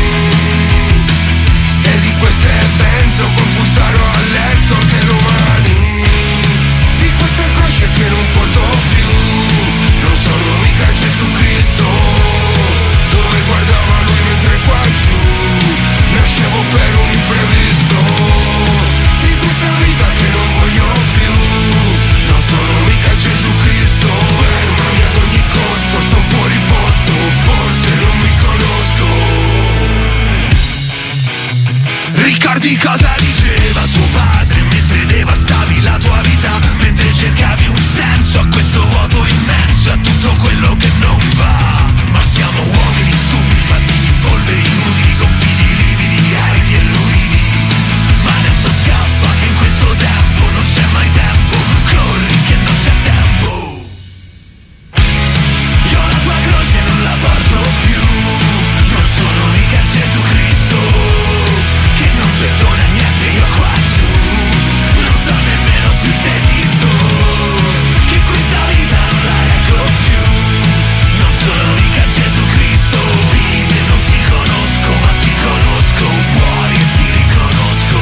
e di queste penso con cui starò a letto anche domani, di questa croce che non porto più, non sono mica Gesù Cristo, dove guardava lui mentre qua giù nascevo per un imprevisto, di questa vita che non voglio più, non sono mica Gesù Cristo, fermami ad ogni costo, son fuori posto, forse non mi conosco. Ricordi cosa diceva tuo padre mentre devastavi la tua vita, mentre cercavi un senso a questo vuoto immenso, a tutto quello che non va? Ma siamo uomini stupidi, fatti di polveri inutili, confidi lividi, aridi e luridi. Ma adesso scappa che in questo tempo non c'è mai tempo, corri che non c'è tempo. Io la tua croce non la porto più, non sono mica Gesù Cristo, che non perdona niente io qua giù, non so nemmeno più se esisto, che questa vita non la reggo più, non sono mica Gesù Cristo, vive non ti conosco ma ti conosco, muori e ti riconosco.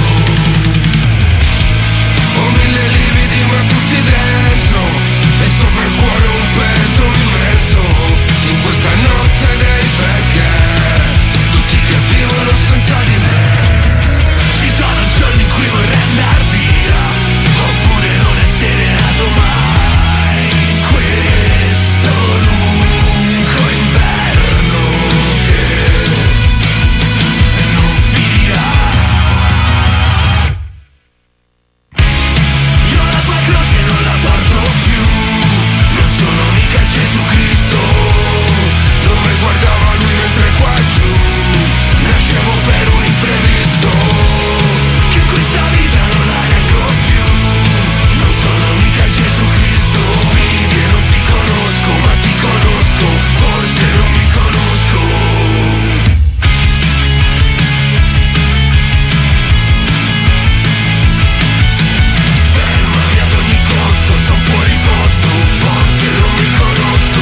Ho mille lividi ma tutti dentro, e sopra il cuore un peso immenso, in questa notte dei perché, tutti che vivono senza di me. Ci sono giorni in cui vorrei andar via, oppure non essere nato mai, in questo lungo inverno che non finirà. Io la tua croce non la porto più, non sono mica Gesù Cristo, dove guardava lui mentre qua giù nascevo per un imprevisto, che questa vita non la reggo più, non sono mica Gesù Cristo, vivi e non ti conosco ma ti conosco, forse non mi conosco. Fermami ad ogni costo, son fuori posto, forse non mi conosco.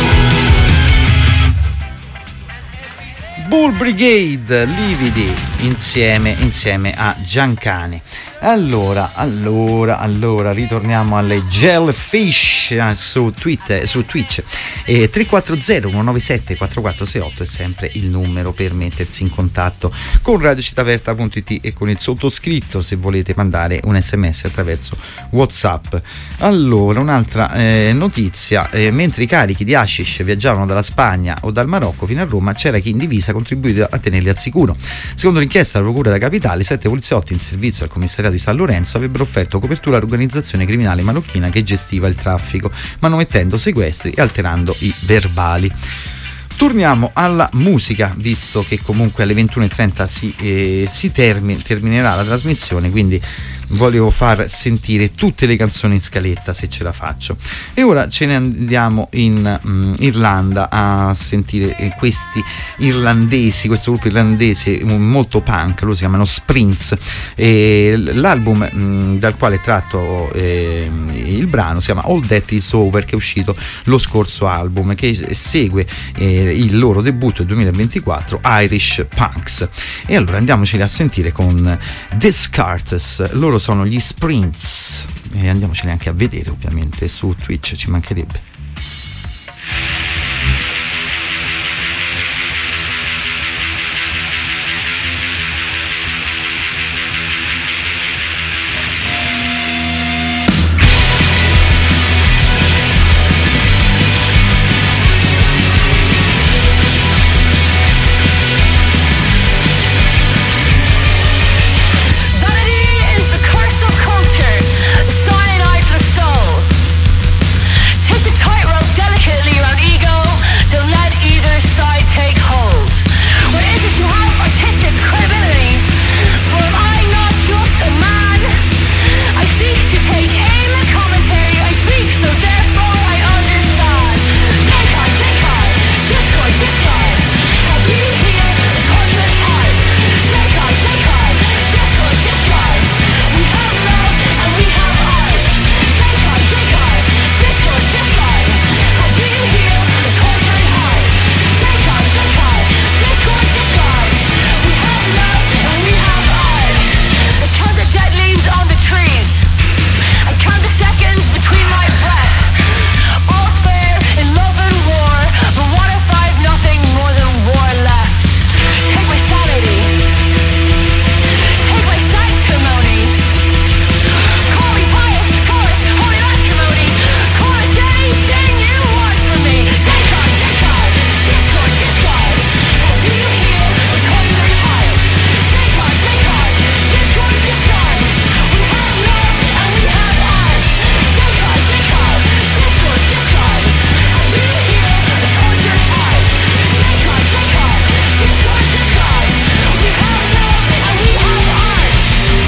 Bull Brigade, Lividi insieme a Giancane. Allora, ritorniamo alle Jellyfish su Twitch. 340 197 4468 è sempre il numero per mettersi in contatto con radiocittaaperta.it e con il sottoscritto se volete mandare un sms attraverso WhatsApp. Allora, un'altra notizia, mentre i carichi di hashish viaggiavano dalla Spagna o dal Marocco fino a Roma, c'era chi in divisa contribuì a tenerli al sicuro. Secondo l'inchiesta della Procura della Capitale, 7 poliziotti in servizio al commissariato di San Lorenzo avrebbero offerto copertura all'organizzazione criminale marocchina che gestiva il traffico, manomettendo sequestri e alterando i verbali. Torniamo alla musica, visto che comunque alle 21:30 si terminerà la trasmissione, quindi volevo far sentire tutte le canzoni in scaletta, se ce la faccio. E ora ce ne andiamo in Irlanda a sentire questi irlandesi, questo gruppo irlandese molto punk, loro si chiamano Sprints, e l'album dal quale è tratto il brano si chiama All That Is Over, che è uscito lo scorso album, che segue il loro debutto del 2024, Irish Punks. E allora andiamoceli a sentire con Descartes. Loro sono gli Sprints e andiamoceli anche a vedere, ovviamente su Twitch, ci mancherebbe. Take the tightrope delicately around ego. Don't let either side take hold. What is it to have artistic credibility? For am I not just a man? I seek to take aim at commentary. I speak so therefore I understand. Descartes, discord, discord. How do you hear the torturing heart? Descartes, discord, discord. We have love and we have art. Descartes, discord, discord. How do you hear the torturing heart? Descartes, discord, discord. We have love and we have art. I count the dead leaves on the trees. I count the seconds between my breath. All's fair in love and war, but what if I've nothing more than war left? Take my sanity. Take my sanctimony. Call me pious, call us holy matrimony. Call us anything you want from me. Descartes, discord, discord. How do you hear the torturing heart? Descartes, discord, discord. We have love and we have art. Descartes, discord, discord. How do you hear the torturing heart? Descartes, discord, discord. We have love and we have art.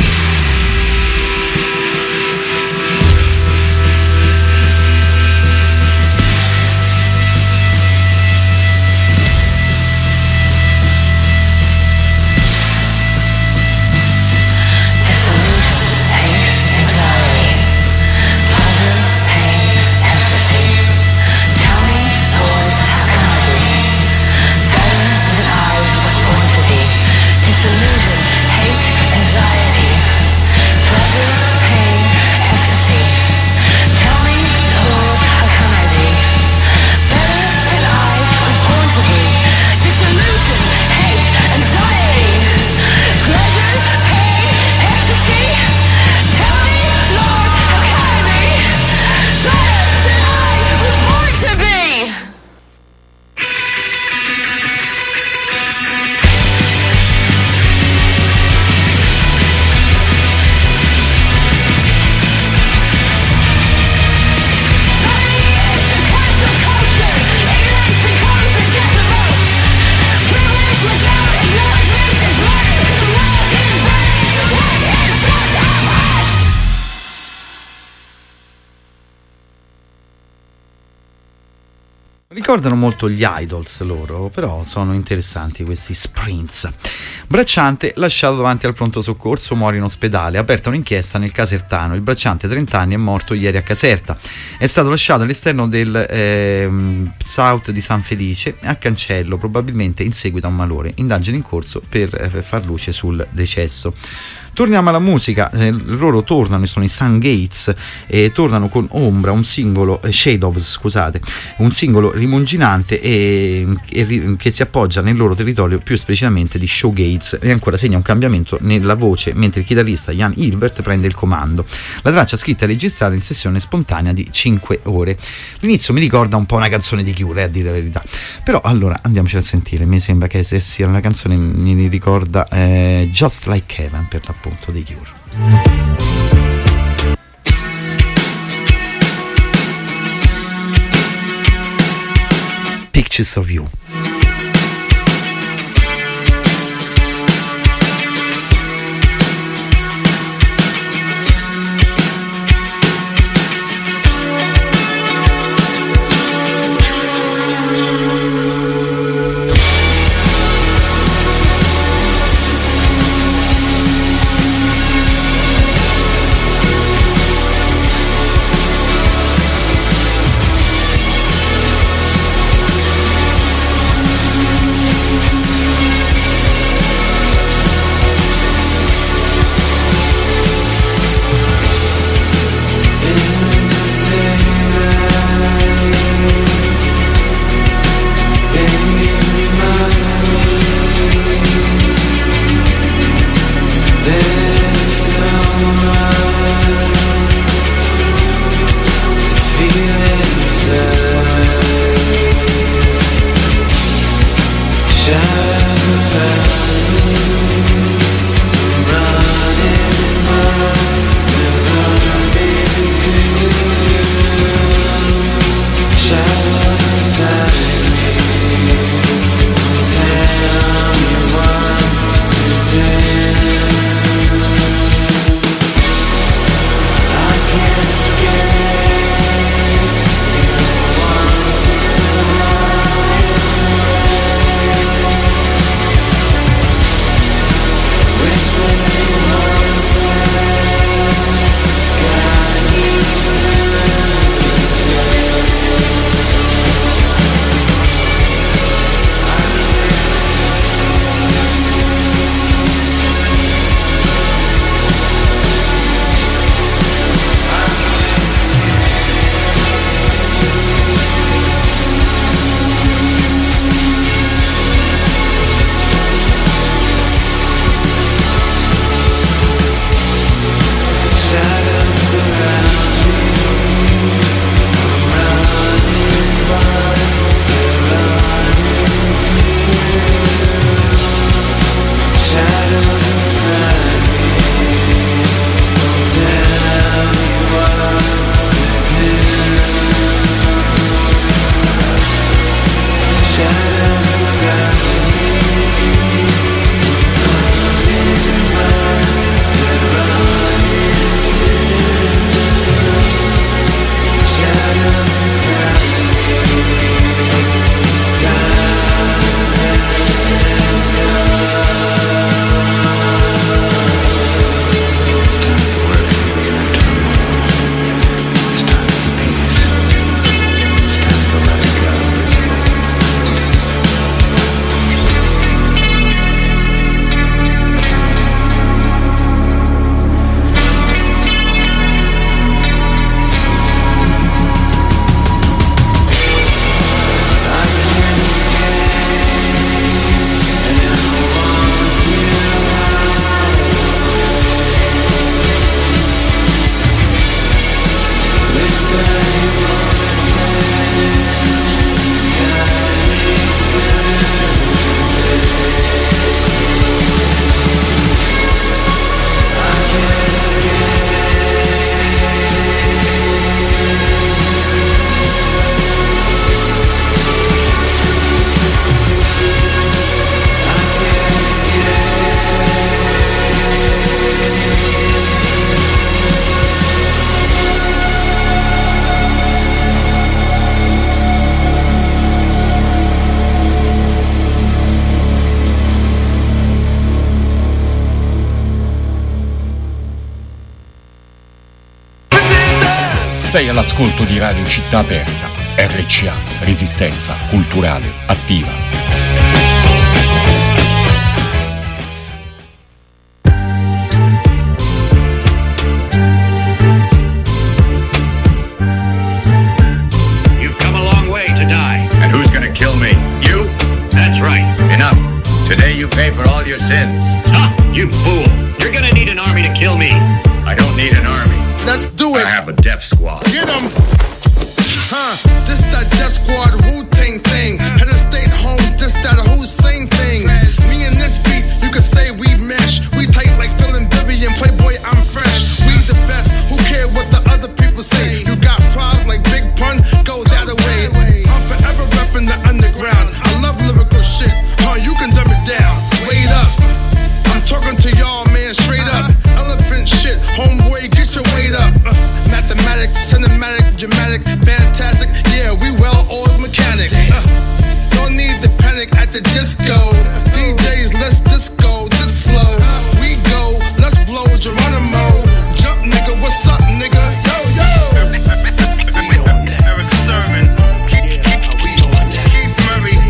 Disillusion, hate, anxiety, pleasure, pain, ecstasy. Tell me, Lord, how can I be better than I was born to be? Disillusion, hate, anxiety, pleasure, pain, ecstasy. Tell me, Lord, how can I be better than I was born to be? Disillusion, hate, anxiety, pleasure, pain, ecstasy. Tell me, Lord, how can I be better than I was born to be? Poverty is the curse of culture. Ignorance becomes the death of us. Privilege without acknowledgement is murder. The world is burning right in front of us. Ricordano molto gli Idols loro, però sono interessanti questi Sprints. Bracciante lasciato davanti al pronto soccorso, muore in ospedale. Aperta un'inchiesta nel Casertano. Il bracciante, 30 anni, è morto ieri a Caserta. È stato lasciato all'esterno del South di San Felice a cancello, probabilmente in seguito a un malore. Indagine in corso per far luce sul decesso. Torniamo alla musica, loro tornano, sono i Sun Gates, e tornano con Ombra, un singolo, Shadows, scusate, un singolo rimonginante che si appoggia nel loro territorio, più esplicitamente di shoegaze, e ancora segna un cambiamento nella voce, mentre il chitarrista Jan Hilbert prende il comando. La traccia scritta e registrata in sessione spontanea di 5 ore. L'inizio mi ricorda un po' una canzone di Cure, a dire la verità, però allora andiamoci a sentire. Mi sembra che sia una canzone, mi ricorda Just Like Heaven, per l'appunto, dei Cure. Pictures of You. Sei all'ascolto di Radio Città Aperta, RCA, Resistenza Culturale Attiva. Today you pay for all your sins. Ah, you fool. You're gonna need an army to kill me. I don't need an army. Let's do it. I have a death squad. Get 'em. This that Death Squad Wu-Tang thing. Head of state home, this that Hussein thing. Me and this beat, you could say we mesh. We tight like Phil and Vivian, Playboy, I'm fresh. We the best, who care what the other people say? You got problems like Big Pun, go that away. I'm forever repping the underground. I love lyrical shit, you can dumb it down. Wait up, I'm talking to y'all, man, straight up. Elephant shit, homeboy, get your weight up. Mathematics, cinematic, dramatic, fantastic. Yeah, we well-oiled mechanics. Don't need to panic at the disco. DJs, let's disco, this flow. We go, let's blow Geronimo. Jump, nigga, what's up, nigga? Yo, yo. Eric Sermon. Keith Murray.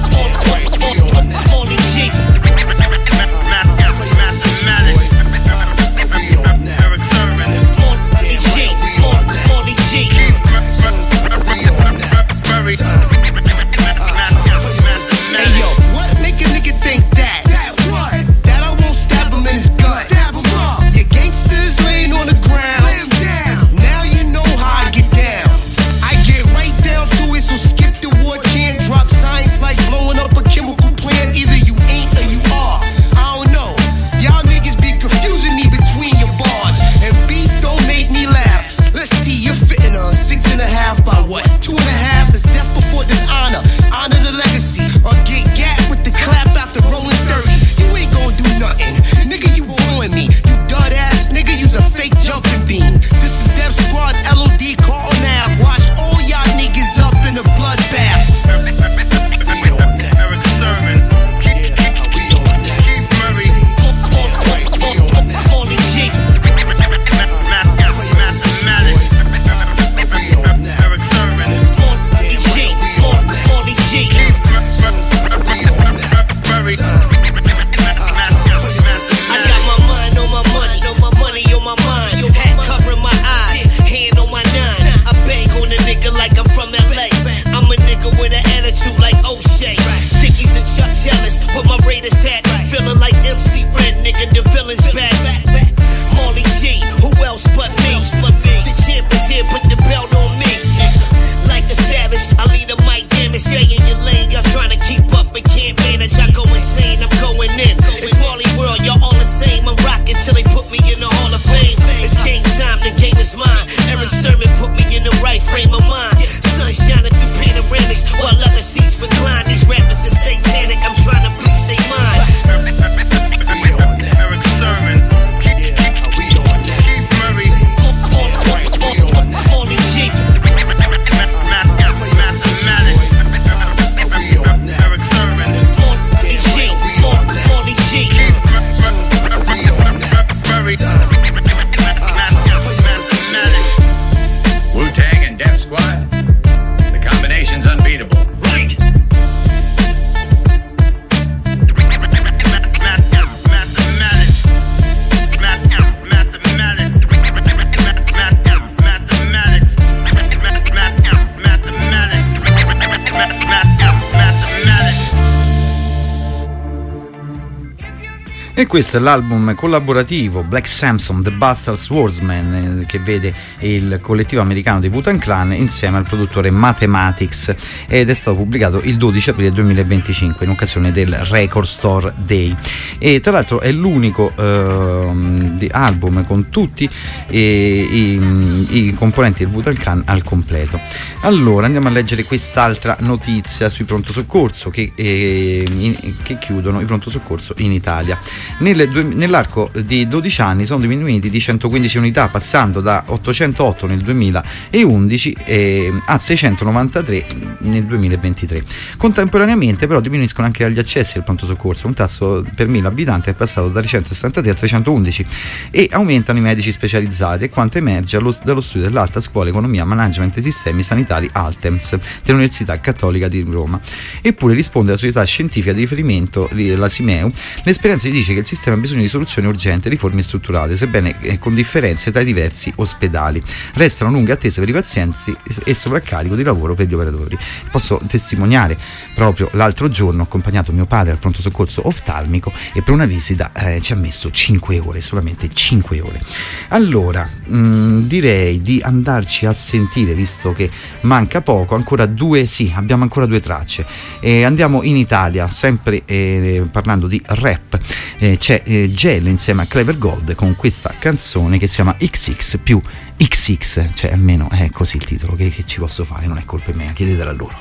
E questo è l'album collaborativo Black Samson, The Bastard Swordsman, che vede il collettivo americano dei Wu-Tang Clan insieme al produttore Mathematics, ed è stato pubblicato il 12 aprile 2025 in occasione del Record Store Day. E tra l'altro è l'unico album con tutti i componenti del Wu-Tang Clan al completo. Allora andiamo a leggere quest'altra notizia sui pronto soccorso che chiudono i pronto soccorso in Italia. Nell'arco di 12 anni sono diminuiti di 115 unità, passando da 808 nel 2011 a 693 nel 2023. Contemporaneamente però diminuiscono anche gli accessi al pronto soccorso, un tasso per 1000 abitanti è passato da 363 a 311, e aumentano i medici specializzati, e quanto emerge dallo studio dell'Alta Scuola Economia, Management e Sistemi Sanitari Altems dell'Università Cattolica di Roma. Eppure, risponde la società scientifica di riferimento, la Simeu, l'esperienza gli dice che il sistema ha bisogno di soluzioni urgenti e riforme strutturate, sebbene con differenze tra i diversi ospedali. Restano lunghe attese per i pazienti e sovraccarico di lavoro per gli operatori. Posso testimoniare, proprio l'altro giorno ho accompagnato mio padre al pronto soccorso oftalmico e per una visita ci ha messo 5 ore, solamente 5 ore. Allora, direi di andarci a sentire, visto che manca poco, abbiamo ancora 2 tracce. Andiamo in Italia, sempre parlando di rap. C'è Gel insieme a Clever Gold con questa canzone che si chiama XX più XX, cioè almeno è così il titolo, che ci posso fare, non è colpa mia, chiedetela a loro.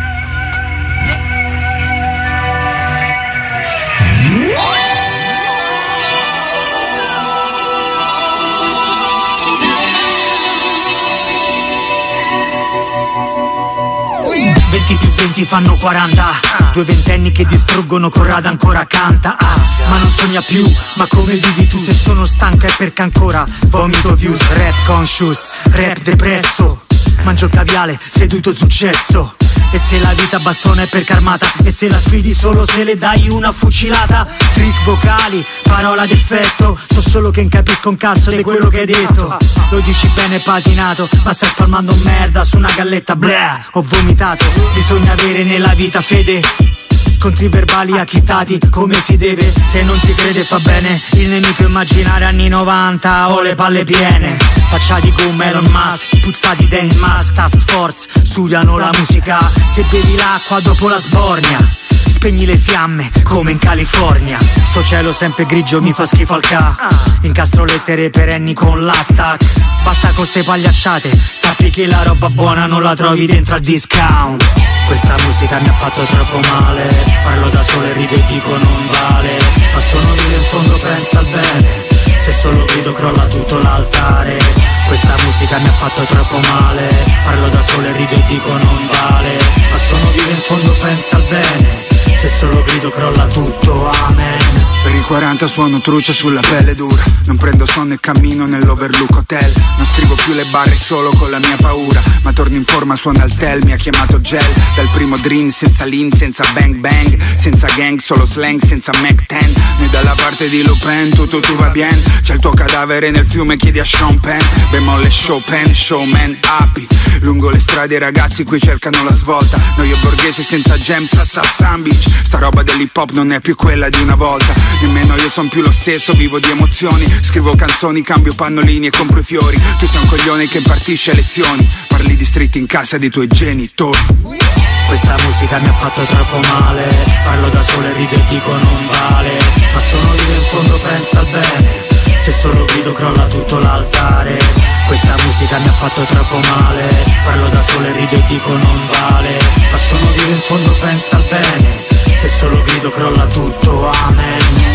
20 più 20 fanno 40. 2 ventenni che distruggono, Corrado ancora canta. Ma non sogna più, ma come vivi tu? Se sono stanca è perché ancora vomito views. Rap conscious, rap depresso, mangio il caviale seduto sul cesso. E se la vita bastone è perché armata, e se la sfidi solo se le dai una fucilata. Trick vocali, parola d'effetto, so solo che non capisco un cazzo di quello che hai detto. Lo dici bene patinato, ma stai spalmando merda su una galletta, bleh. Ho vomitato, bisogna avere nella vita fede, scontri verbali acchittati come si deve. Se non ti crede fa bene, il nemico immaginare anni 90 o le palle piene. Faccia di gomma Elon Musk, puzzati Dan Musk, Task Force, studiano la musica. Se bevi l'acqua dopo la sbornia, spegni le fiamme come in California. Sto cielo sempre grigio mi fa schifo al ca. Incastro lettere perenni con l'attack. Basta con ste pagliacciate, sappi che la roba buona non la trovi dentro al discount. Questa musica mi ha fatto troppo male, parlo da solo e rido e dico non vale. Ma sono vivo in fondo, pensa al bene, se solo grido crolla tutto l'altare. Questa musica mi ha fatto troppo male, parlo da solo e rido e dico non vale. Ma sono vivo in fondo, pensa al bene, se solo grido crolla tutto, amen. Per i 40 suono truce sulla pelle dura, non prendo sonno e cammino nell'Overlook Hotel. Non scrivo più le barre solo con la mia paura, ma torno in forma, suona al tel, mi ha chiamato Gel. Dal primo dream, senza lean, senza bang bang, senza gang, solo slang, senza Mac 10. Noi dalla parte di Lupin, tutto tu va bien. C'è il tuo cadavere nel fiume, chiedi a Sean Penn. Bemolle Chopin, showman, happy. Lungo le strade i ragazzi qui cercano la svolta. Noi borghesi senza jam, sassa sandwich. Sta roba dell'hip hop non è più quella di una volta. Nemmeno io son più lo stesso, vivo di emozioni. Scrivo canzoni, cambio pannolini e compro i fiori. Tu sei un coglione che impartisce lezioni, parli di street in casa dei tuoi genitori. Questa musica mi ha fatto troppo male, parlo da solo e rido e dico non vale. Ma sono vivo in fondo, pensa al bene, se solo grido crolla tutto l'altare. Questa musica mi ha fatto troppo male, parlo da solo e rido e dico non vale. Ma sono vivo in fondo, pensa al bene, se solo grido crolla tutto, amen.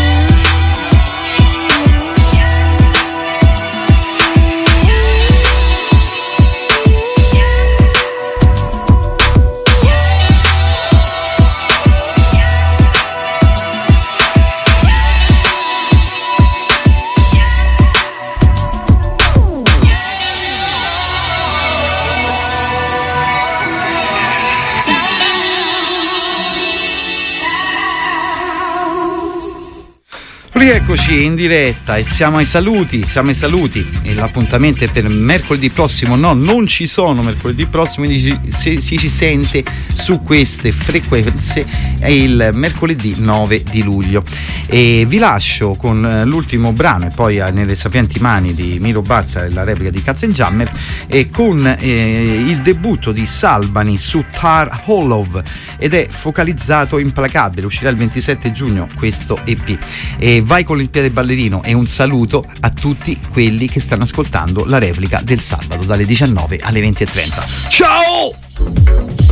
Rieccoci in diretta e siamo ai saluti e l'appuntamento è per mercoledì prossimo. No, non ci sono mercoledì prossimo, quindi ci sente su queste frequenze è il mercoledì 9 di luglio. E vi lascio con l'ultimo brano e poi nelle sapienti mani di Miro Barza e la replica di Katzenjammer e con il debutto di Salbani su Tar Hollow, ed è focalizzato Implacabile, uscirà il 27 giugno questo EP. E vai con il piede ballerino e un saluto a tutti quelli che stanno ascoltando la replica del sabato dalle 19 alle 20:30. Ciao!